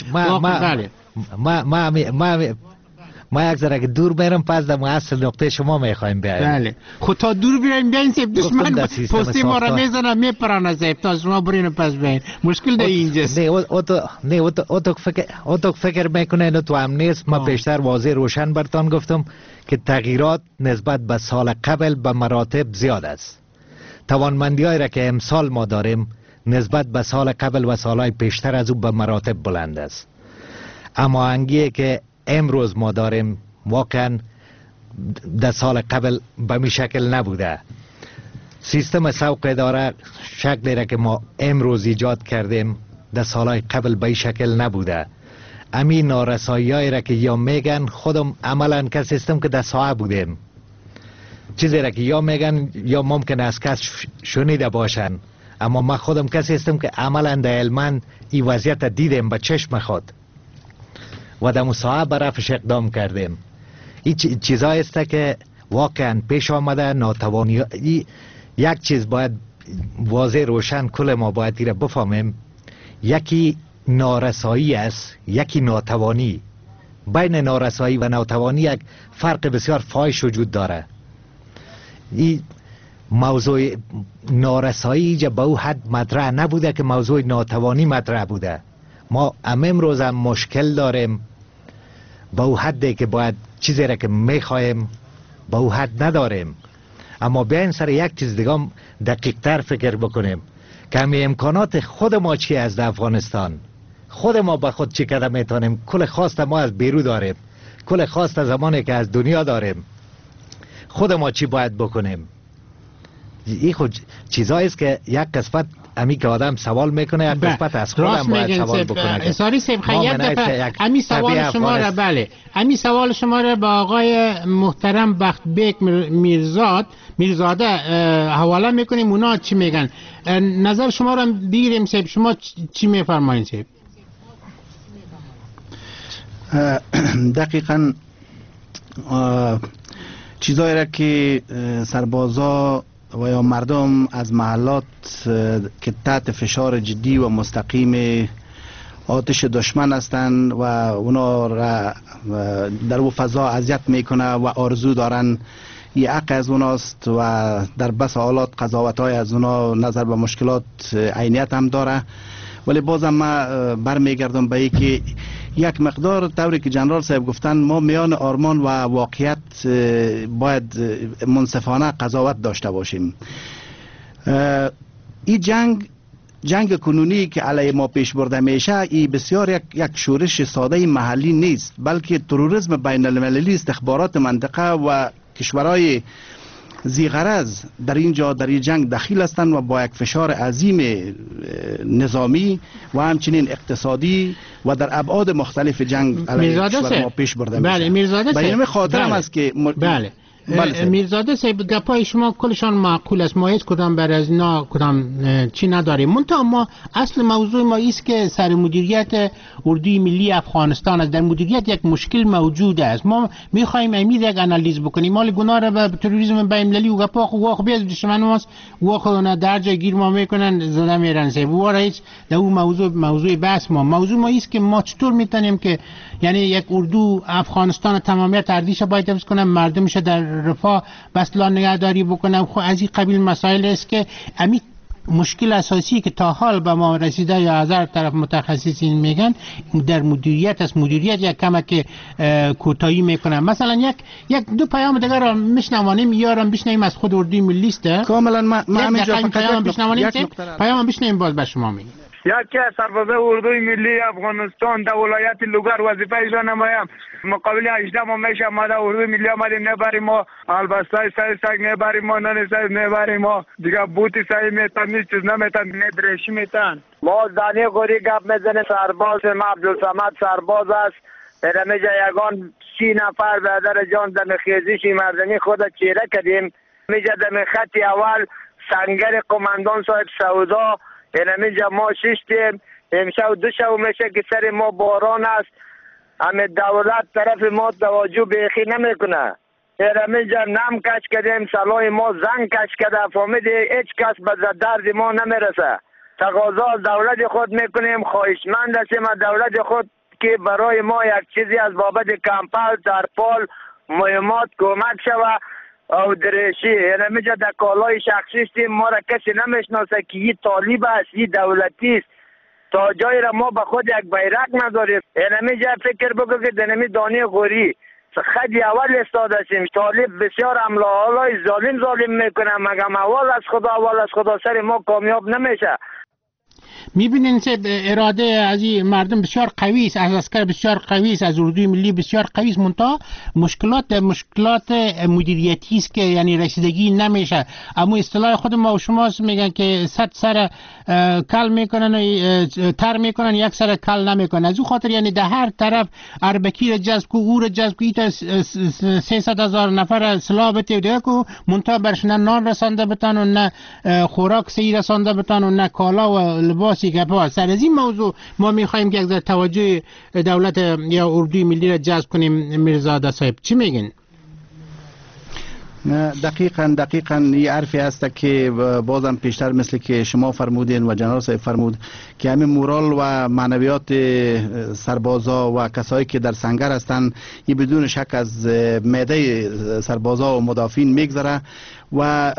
ما یک ذره که دور برم پس در اصل نقطه شما میخوایم بیاییم. بله خود تا دور بیاییم صاحب دشمن پستی ما را میزنه میپرانه صاحب تا شما برین پس بیاییم. مشکل در اینجاست. نه او تو فکر میکنه اینو تو هم نیست. ما پیشتر واضح روشن برتان گفتم که تغییرات نسبت به سال قبل به مراتب زیاد است. توانمندی هایی را که امسال ما داریم نسبت به سال قبل و سالهای پیشتر از او به مراتب بلند است. اما انگیه که امروز ما داریم واقعا در سال قبل به می شکل نبوده. سیستم سوق اداره شکلی را که ما امروز ایجاد کردیم در سالهای قبل به این شکل نبوده. امی نارسایی هایی را که یا میگن خودم عملا که سیستم که در ساعه بودیم، چیزی را که یا میگن یا ممکن است کس شنیده باشن، اما ما خودم که سیستم که عملا در علمان این وضعیت دیدیم به چشم خود و در مساعد برافش اقدام کردیم. این چیزایی است که واقعا پیش آمده. ناتوانی یک چیز باید واضح روشن کل ما باید ایره بفهمیم، یکی نارسایی است، یکی ناتوانی. بین نارسایی و ناتوانی یک فرق بسیار فاحش وجود داره. این موضوع نارسایی جا به او حد مطرح نبوده که موضوع ناتوانی مطرح بوده. ما امروز هم مشکل داریم به او حدی که باید چیزی را که میخوایم به او حد نداریم. اما بیاین سر یک چیز دیگه دقیق تر فکر بکنیم که همه امکانات خود ما چی از افغانستان، خود ما به خود چی کده میتونیم. کل خواست ما از بیرو داریم، کل خواست زمانی که از دنیا داریم. خود ما چی باید بکنیم؟ این خود چیزایی است که یک قسمت امی که آدم سوال میکنه، یک قسمت از خودم باید سوال بکنه. ساری صاحب خیلی امی سوال شما را بله امی سوال شما را با آقای محترم بختبیک میرزاده حواله میکنیم. اونا چی میگن؟ نظر شما را بگیریم صاحب. شما چی میفرمایید صاحب؟ دقیقاً چیزایی را که سربازا و یا مردم از محلات که تحت فشار جدی و مستقیم آتش دشمن هستند و اونا را در او فضا اذیت میکنه و آرزو دارن یه حق از اوناست و در بس حالات قضاوت های از اونا نظر به مشکلات عینیت هم داره. ولی بازم ما برمیگردم به که یک مقدار طوری که جنرال صاحب گفتن ما میان آرمان و واقعیت باید منصفانه قضاوت داشته باشیم. این جنگ کنونی که علیه ما پیش برده میشه ای بسیار یک شورش ساده محلی نیست، بلکه تروریسم بین المللی، استخبارات منطقه و کشورهای ذی‌غرض در اینجا در این جنگ دخیل هستند و با یک فشار عظیم نظامی و همچنین اقتصادی و در ابعاد مختلف جنگ علیه کشور ما پیش برده میشه. بله میرزاده به این خاطر هم است که بله میرزاده صاحب گپای شما کلشان معقول است، ما هیچ کدام بر از اینا کدام چی نداریم. منتها ما اصل موضوع ما است که سر مدیریت اردوی ملی افغانستان است. در مدیریت یک مشکل موجود است. ما میخوایم امید یک انالیز بکنیم. مال گناه را به تروریسم بین المللی و گپا خو بیاد دشمن ماست و خو نه درجه گیر ما میکنن زده میرن سه و رئیس در اون موضوع بحث موضوع ما است که ما چطور میتونیم که یعنی یک اردو افغانستان تمامیت ارزش باید حفظ کنه، مردمش در رفاه بسلا نگهداری بکنه. خب از این قبیل مسائل است که امی مشکل اساسی که تا حال به ما رسیده یا از هر طرف متخصصین میگن در مدیریت است. مدیریت یک کمک کوتاهی میکنه. مثلا یک دو پیام دیگر را میشنوانیم یا را بشنویم از خود اردوی ملی است. کاملا ما همینجا پیام بشنویم باز به شما میگیم. یکی از سربازان اردوی ملی افغانستان در ولایت لوگر وظیفه اجرا نمایم. مقابل 18 ما میشه آمده اردوی ملی آمدیم نبریم ما البسته سگ نبریم ما نان سگ نبریم ما دیگه بوتی سعی میتن نیست چیز نمیتن ندرشی میتن. ما دانی گوری گپ میزنه سرباز ما عبدالصمد سرباز است. میجا یگان 30 نفر برادر جان دم خیزیشی مردمی خود چیره کردیم. میجا دم خط اول سنگر قماندان صاحب سودا اینجا ما ششتیم. امشب 2 شب میشه که سر ما باران است. همه دولت طرف ما توجه بیخی نمیکنه. اینجا نم کش کردیم، سلای ما زنگ کش کرده، فهمیدی هیچ کس به درد ما نمیرسه. تقاضا دولت خود میکنیم، خواهشمند هستیم از دولت خود که برای ما یک چیزی از بابت کمپل، ترپال، مهمات کمک شوه او درشی. اینجا در کالای شخصی استیم، ما را کسی نمیشناسه که این طالب است، این دولتی است. تا جایی را ما به خود یک بیرق نداریم. اینجا فکر بگو که دنمی دانی غوری خدی اول استاد هستیم. طالب بسیار عملهای ظالم میکنه، مگم اول از خدا سر ما کامیاب نمیشه. میبینین که اراده از این مردم بسیار قوی است، از عسکر بسیار قوی است، از اردوی ملی بسیار قوی است. منتها مشکلات مدیریتی است که یعنی رسیدگی نمیشه. اما اصطلاح خود ما و شماست میگن که 100 سر کل میکنن و تر میکنن، یک سر کل نمیکنن. از اون خاطر یعنی در هر طرف اربکی را جذب کو، او را جذب کو، 300,000 نفر سلاح بده دیگه کو، منتها برش نه نان رسانده بتن و نه خوراک صحیح رسانده بتن و نه کالا و لباسی که پا. سر از این موضوع ما میخوایم که یک توجه دولت یا اردوی ملی را جذب کنیم. میرزاده صاحب چی میگین؟ دقیقاً یه حرفی هست که بازم پیشتر مثل که شما فرمودین و جنرال صاحب فرمود که همین مورال و معنویات سربازا و کسایی که در سنگر هستن این بدون شک از معده سربازا و مدافعین میگذره و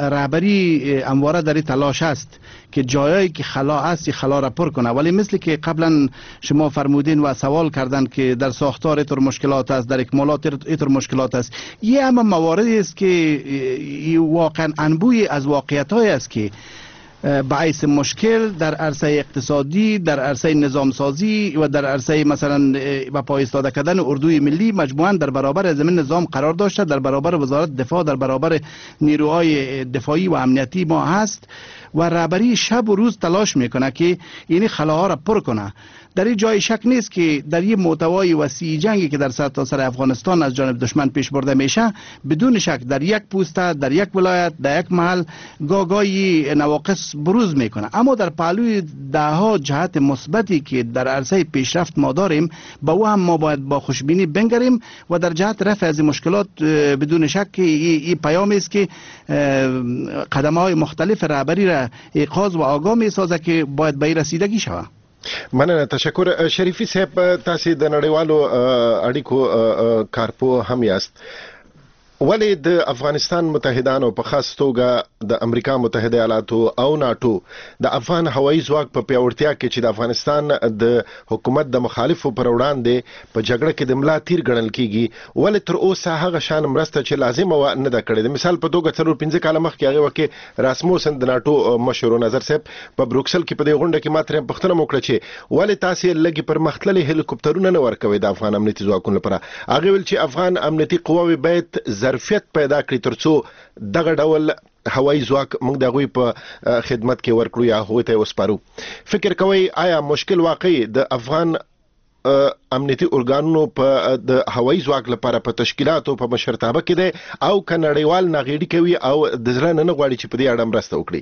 رهبری همواره در تلاش است که جایی که خلا است خلا را پر کنه. ولی مثل که قبلا شما فرمودین و سوال کردن که در ساختار اینطور مشکلات است، در اکمالات اینطور مشکلات است، یه همه مواردی است که واقعا انبوی از واقعیت‌های است که باعث مشکل در عرصه اقتصادی، در عرصه نظام سازی و در عرصه مثلا با پای ایستاده کردن اردوی ملی مجموعاً در برابر زمین نظام قرار داشته، در برابر وزارت دفاع، در برابر نیروهای دفاعی و امنیتی ما هست و رهبری شب و روز تلاش میکنه که این خلاها را پر کنه. در این جای شک نیست که در این محتوای وسیع جنگی که در سرتاسر افغانستان از جانب دشمن پیش برده میشه، بدون شک در یک پوسته، در یک ولایت، در یک محل گاگای نواقص بروز میکنه. اما در پهلوی دهها جهت مثبتی که در عرصه پیشرفت ما داریم، با او هم ما باید با خوشبینی بنگریم و در جهت رفع از مشکلات بدون شک این پیامی است که قدم‌های مختلف رهبری را ایقاظ و آگاه میسازه که باید به رسیدگی شود. مننه، تشکر. شریفی صاحب، تاسو د نړیوالو اړیکو کارپو هم یاست. ولې د افغانستان متحدانو په خاص توګه د امریکا متحده ایالاتو او ناتو د افغان هوایي ځواک په پیاوړتیا کې چې د افغانستان د حکومت د مخالفو پر وړاندې په جګړه کې د ملا تیر ګڼل کیږي، ولې تر اوسه هغه شان مرسته چې لازمه و نه ده کړې؟ د مثال په توګه 4-5 کاله مخکې هغه وخت راسموسن د ناتو مشر نظر صاحب په بروکسل کې په دې غونډه کې ماته پوښتنه وکړه چې ولې تاسو لګي پر مختللي هلیکوپټرونه نه ورکوي د افغان امنیتي ځواکونو لپاره؟ هغه ویل چې افغان امنیتي قواوې باید ظرفیت پیدا کړي ترڅو دغه ډول هوایي ځواک موږ د هغوی په خدمت کې ورکړو یا هغوی ته یې وسپارو. فکر کوئ آیا مشکل واقعي د افغان امنیتي ارګانونو په د هوایي ځواک لپاره په تشکیلاتو په مشرتابه کې دی او کنړیوال ناغېړي کوي او د زړه نه غواړي چې په دې اړه مرسته وکړي؟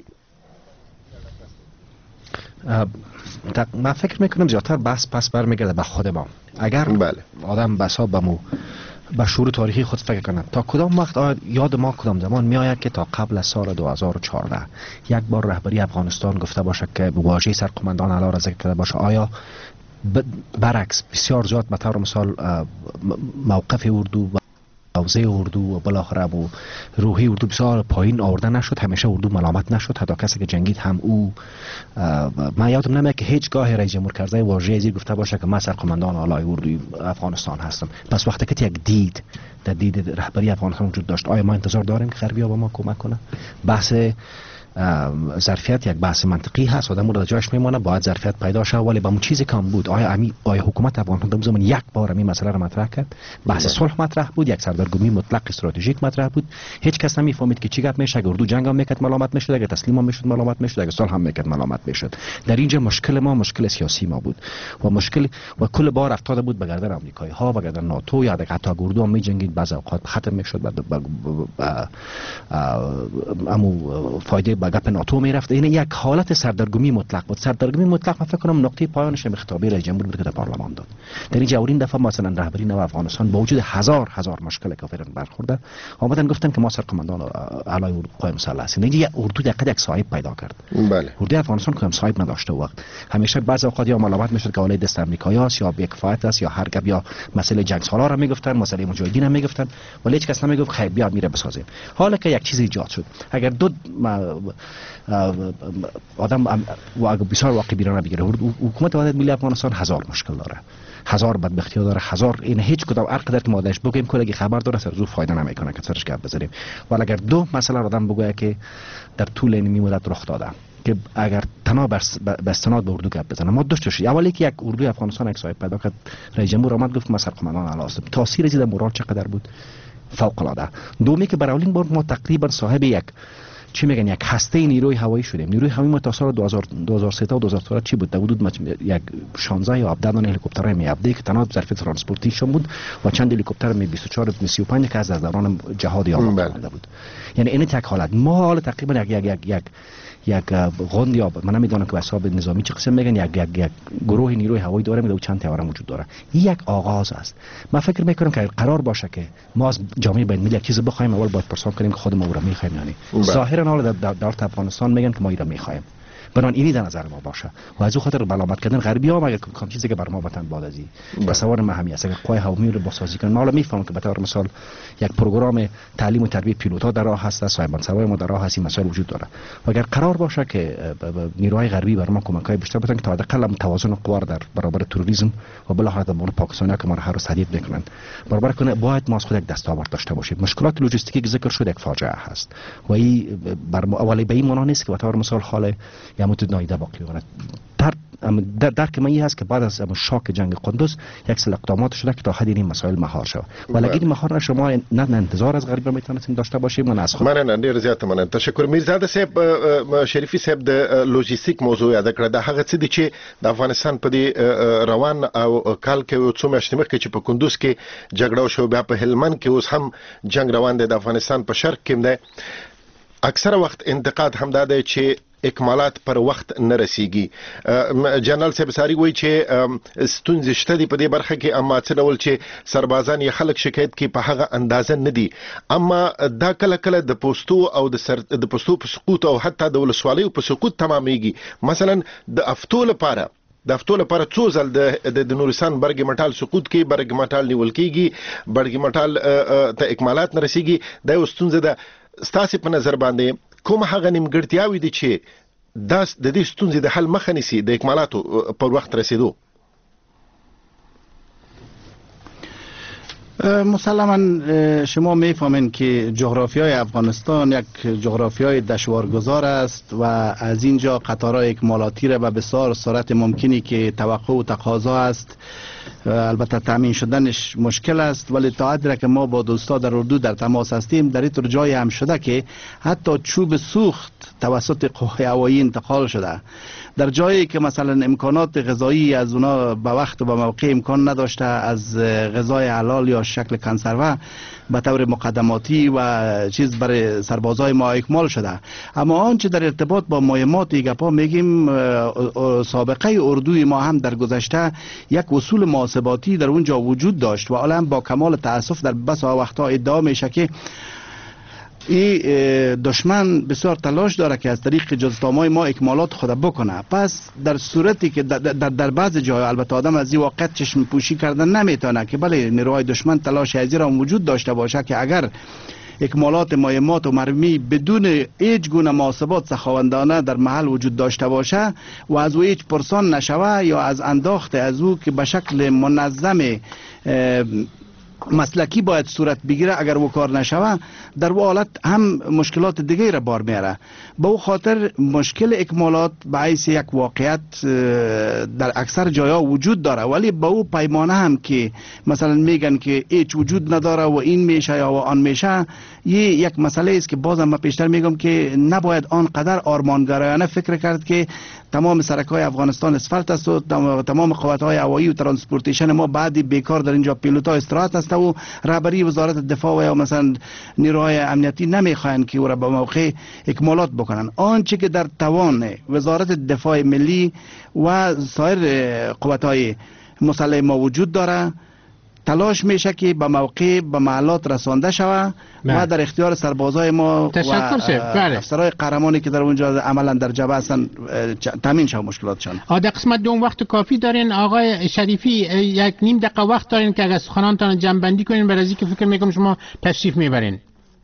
من فکر میکنم زیادتر بحث پس برمیگرده به خود ما. اگر آدم بسا به شعور تاریخی خود فکر کنند تا کدام وقت یاد ما کدام زمان میآید که تا قبل از سال 2014 یک بار رهبری افغانستان گفته باشه که واژه سرقمندان علا را ذکر کرده باشه؟ آیا برعکس بسیار زیاد به طور مثال موقف اردو و حوزه اردو و بالاخره و روحی اردو بسیار پایین آورده نشد؟ همیشه اردو ملامت نشد؟ حتی کسی که جنگید هم او من یادم نمیاد که هیچگاه رئیس جمهور کرزی واژه ازی گفته باشه که من سرقمندان اعلای اردوی افغانستان هستم. پس وقتی که یک دید رهبری افغانستان وجود داشت، آیا ما انتظار داریم که غربی‌ها با ما کمک کنه؟ بحث ظرفیت یک بحث منطقی هست، آدم رو جاش میمونه، باید ظرفیت پیدا شه، ولی با اون چیزی کم بود. آیا حکومت افغانستان در زمان یک بار این مسئله رو مطرح کرد؟ بحث صلح مطرح بود، یک سردرگمی مطلق استراتژیک مطرح بود. هیچ کس نمیفهمید که چی گپ میشه. اگر اردو جنگ هم میکرد ملامت میشد، اگر تسلیم هم میشد ملامت میشد، اگر صلح هم میکرد ملامت میشد. در اینجا مشکل ما مشکل سیاسی ما بود و مشکل و کل بار افتاده بود به گردن آمریکایی ها و گردن ناتو، یا حتی اردو هم میجنگید، بعض اوقات ختم میشد امو فایده به گپ ناتو میرفت. این یک حالت سردرگمی مطلق بود. سردرگمی مطلق من فکر کنم نقطه پایانش خطابه رئیس جمهور بود که در پارلمان داد. در اینجا اولین دفعه مثلا رهبری نو افغانستان با وجود هزار مشکل که فعلا برخورده آمدن گفتن که ما سرقمندان اعلای قوای مسلح هستیم. اینجا اردو دقیقاً یک صاحب پیدا کرد. بله. اردو افغانستان که هم صاحب نداشته وقت همیشه بعضی اوقات یا ملامت میشد که اولای دست آمریکایی است یا بی‌کفایت است یا هر گپ یا مسئله جنگ سالار را میگفتن، مسئله مجاهدین هم میگفتن، ولی هیچ کس نمیگفت خیر بیا میره بسازیم. حالا که یک چیز ایجاد شد، اگر دو آدم و اگه بسیار واقع بیرانه بگیره، حکومت وحدت ملی افغانستان هزار مشکل داره، هزار بدبختی داره، هزار این هیچ کدام هر قدر که مادهش بگیم کلگی خبر داره سر زو فایده نمیکنه که سرش گپ بزنیم. ولی اگر دو مسئله آدم بگه که در طول این مدت رخ داده که اگر تنها به استناد به اردو گپ بزنه، ما دوستش اولی که یک اردو افغانستان یک صاحب پیدا کرد، رئیس جمهور آمد گفت ما سرقمندان اعلی هستیم. تاثیر از این مورال چقدر بود؟ فوق العاده. دومی که برای اولین بار ما تقریبا صاحب یک چی میگن یک هسته نیروی هوایی شدیم. نیروی هوایی ما تا سال 2003 تا 2004 چی بود؟ در حدود یک 16 یا 17 دانه هلیکوپترهای می که تنها ظرف ترانسپورتیشن بود و چند هلیکوپتر می 24 می 35 که از دوران جهاد یاد کرده بود. یعنی این یک حالت ما حال تقریبا یک غند یا من نمیدونم که به حساب نظامی چه قسم میگن یک گروه نیروی هوایی داره و چند تیاره وجود داره. این یک آغاز است. من فکر میکنم که قرار باشه که ما از جامعه بین المللی یک چیز بخوایم، اول باید پرسان کنیم که خود ما او را میخوایم. یعنی ظاهرا حالا در دولت افغانستان میگن که ما این را میخوایم، بنابراین اینی در نظر ما باشه و از او خاطر ملامت کردن غربی ها مگر کم چیزی که بر ما وطن بادازی تصور مهمی است. اگر قوای هوایی رو بسازی کنن، ما حالا میفهمم که به طور مثال یک پروگرام تعلیم و تربیت پیلوت ها در راه هست، صاحبان سوار ما در راه هست، این مسائل وجود داره و اگر قرار باشه که نیروهای غربی بر ما کمکای بیشتر بکنن که تا حداقل توازن قوا در برابر تروریسم و بالاخره در پاکستان که ما هر روز تهدید میکنن برابر کنه، باید ما از خود یک دستاورد داشته باشیم. مشکلات لوجستیکی که ذکر شد یک فاجعه هست و این بر ما اولی به این معنا نیست که به طور مثال حال یا متد نایده باقی بماند. درک من این هست که بعد از شاک جنگ قندوز یک سری اقدامات شده که تا حدی این مسائل مهار شود، ولی اگه مهار نشه ما نه انتظار از غربی میتونیم داشته باشیم و نه از خود. من ډیر زیات مننه. تشکر میرزاده صاحب. شریفي صاحب د لوجستیک موضوع یاد کړه. د هغه څه دي چې د افغانستان په دې روان او کال کې څو میاشتې مخکې چې په کندوز کې جګړه وشو، بیا په هلمند کې اوس هم جنگ روان دی، د افغانستان په شرق کې دی. اکثره وخت انتقاد هم دا دی چې اکمالات پر وخت نه رسیږي. جنرال صاحب ساری وایي چې ستونزې شته دي په دې برخه کې، اما څه ډول چې سربازان یا خلک شکایت کوي په هغه اندازه نه دي. اما دا کله کله د پوستو او د پوستو په سقوط او حتی د ولسوالیو په سقوط تمامېږي. مثلا د افتو لپاره څو ځل د نورستان برګ مټال سقوط کې، برګ مټال نیول کېږي، برګ مټال ته اکمالات نه رسیږي. دا یو ستونزه ده. ستاسې په نظر باندې کوم هغه نیمګړتیاوې دي چې د دې ستونزې د حل مخه نیسي د اکمالاتو پر وخت رسیدو؟ مسلما شما میفهمین که جغرافیای افغانستان یک جغرافیای دشوارگذار است و از اینجا قطارهای اکمالاتی را به بسیار سرعت ممکنی که توقع و تقاضا است البته تامین شدنش مشکل است، ولی تا حدی که ما با دوستا در اردو در تماس هستیم در اینطور جای هم شده که حتی چوب سوخت توسط قوه هوایی انتقال شده. در جایی که مثلا امکانات غذایی از اونا به وقت و به موقع امکان نداشته، از غذای حلال یا شکل کنسروه به طور مقدماتی و چیز برای سربازای ما اکمال شده. اما آنچه در ارتباط با مهمات گپا میگیم، سابقه اردوی ما هم در گذشته یک اصول محاسباتی در اونجا وجود داشت و الان با کمال تاسف در بسا وقتا ادعا میشه که این دشمن بسیار تلاش داره که از طریق جزتامای ما اکمالات خود بکنه. پس در صورتی که در بعض جای البته آدم از این واقع چشم پوشی کردن نمیتونه که بله نیروهای دشمن تلاش ازی را وجود داشته باشه که اگر اکمالات مهمات و مرمی بدون هیچ گونه محاسبات سخاوندانه در محل وجود داشته باشه و از او هیچ پرسان نشوه یا از انداخته از او که به شکل منظم مسلکی باید صورت بگیره، اگر وہ کار نشوه در و حالت هم مشکلات دیگه را بار میاره. به او خاطر مشکل اکمالات باعث یک واقعیت در اکثر جایا وجود داره، ولی به او پیمانه هم که مثلا میگن که هیچ وجود نداره و این میشه یا آن میشه، یک مسئله است که بازم من پیشتر میگم که نباید آنقدر آرمانگرایانه فکر کرد که تمام سرک‌های افغانستان اسفالت است و تمام قوت‌های هوایی و ترانسپورتیشن ما بعدی بیکار در اینجا پیلوتا استراحت است و رهبری وزارت دفاع و مثلا نیروهای امنیتی نمیخواهند که او را به موقع اکمالات بکنن. آنچه که در توان وزارت دفاع ملی و سایر قوت‌های مسلح ما وجود داره تلاش میشه که به موقع به محلات رسانده شوه و در اختیار سربازای ما و افسرهای قهرمانی که در اونجا عملا در جبهه هستن تامین شوه مشکلاتشان. در قسمت دوم وقت کافی دارین آقای شریفی؟ یک نیم دقیقه وقت دارین که اگر سخنانتان جمع بندی کنین برای اینکه فکر میکنم شما تشریف میبرین.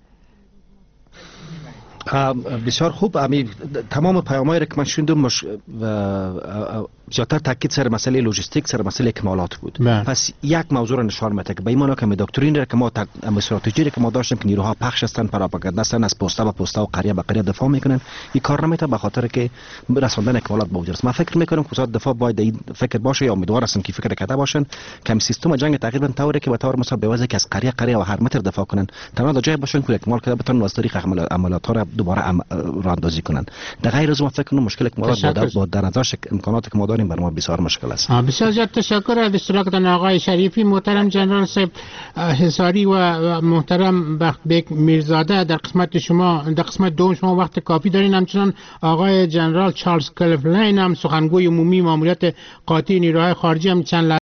بسیار خوب. تمام پیام‌هایی که من شنیدم زیادتر تاکید سر مسئله لوجستیک، سر مسئله اکمالات بود. پس یک موضوع را نشان میده که به این معنی که دکترین را که ما استراتژی را که ما داشتیم که نیروها پخش هستن، پراپاگاندا هستن، از پسته به پسته و قریه به قریه دفاع میکنن، این کار نمیتونه به خاطر که رساندن اکمالات به وجود است. من فکر میکنم که وزارت دفاع باید این فکر باشه یا امیدوار هستم که فکر کرده باشن که هم سیستم جنگ تقریبا طوری که به طور مثلا به وجه که از قریه و هر متر دفاع کنن تنها در جای باشن که اکمال کرده بتونن از طریق عملیات ها را دوباره راهاندازی کنن. در غیر از اون فکر کنم مشکل اکمالات با در نظر امکاناتی که ما داریم برای ما بسیار مشکل است. بسیار زیاد تشکر از اشتراکتان آقای شریفی. محترم جنرال صاحب حصاری و محترم بختبک میرزاده، در قسمت دوم شما وقت کافی دارین. همچنان آقای جنرال چارلز کلفلین هم سخنگوی عمومی ماموریت قاطع نیروهای خارجی هم چند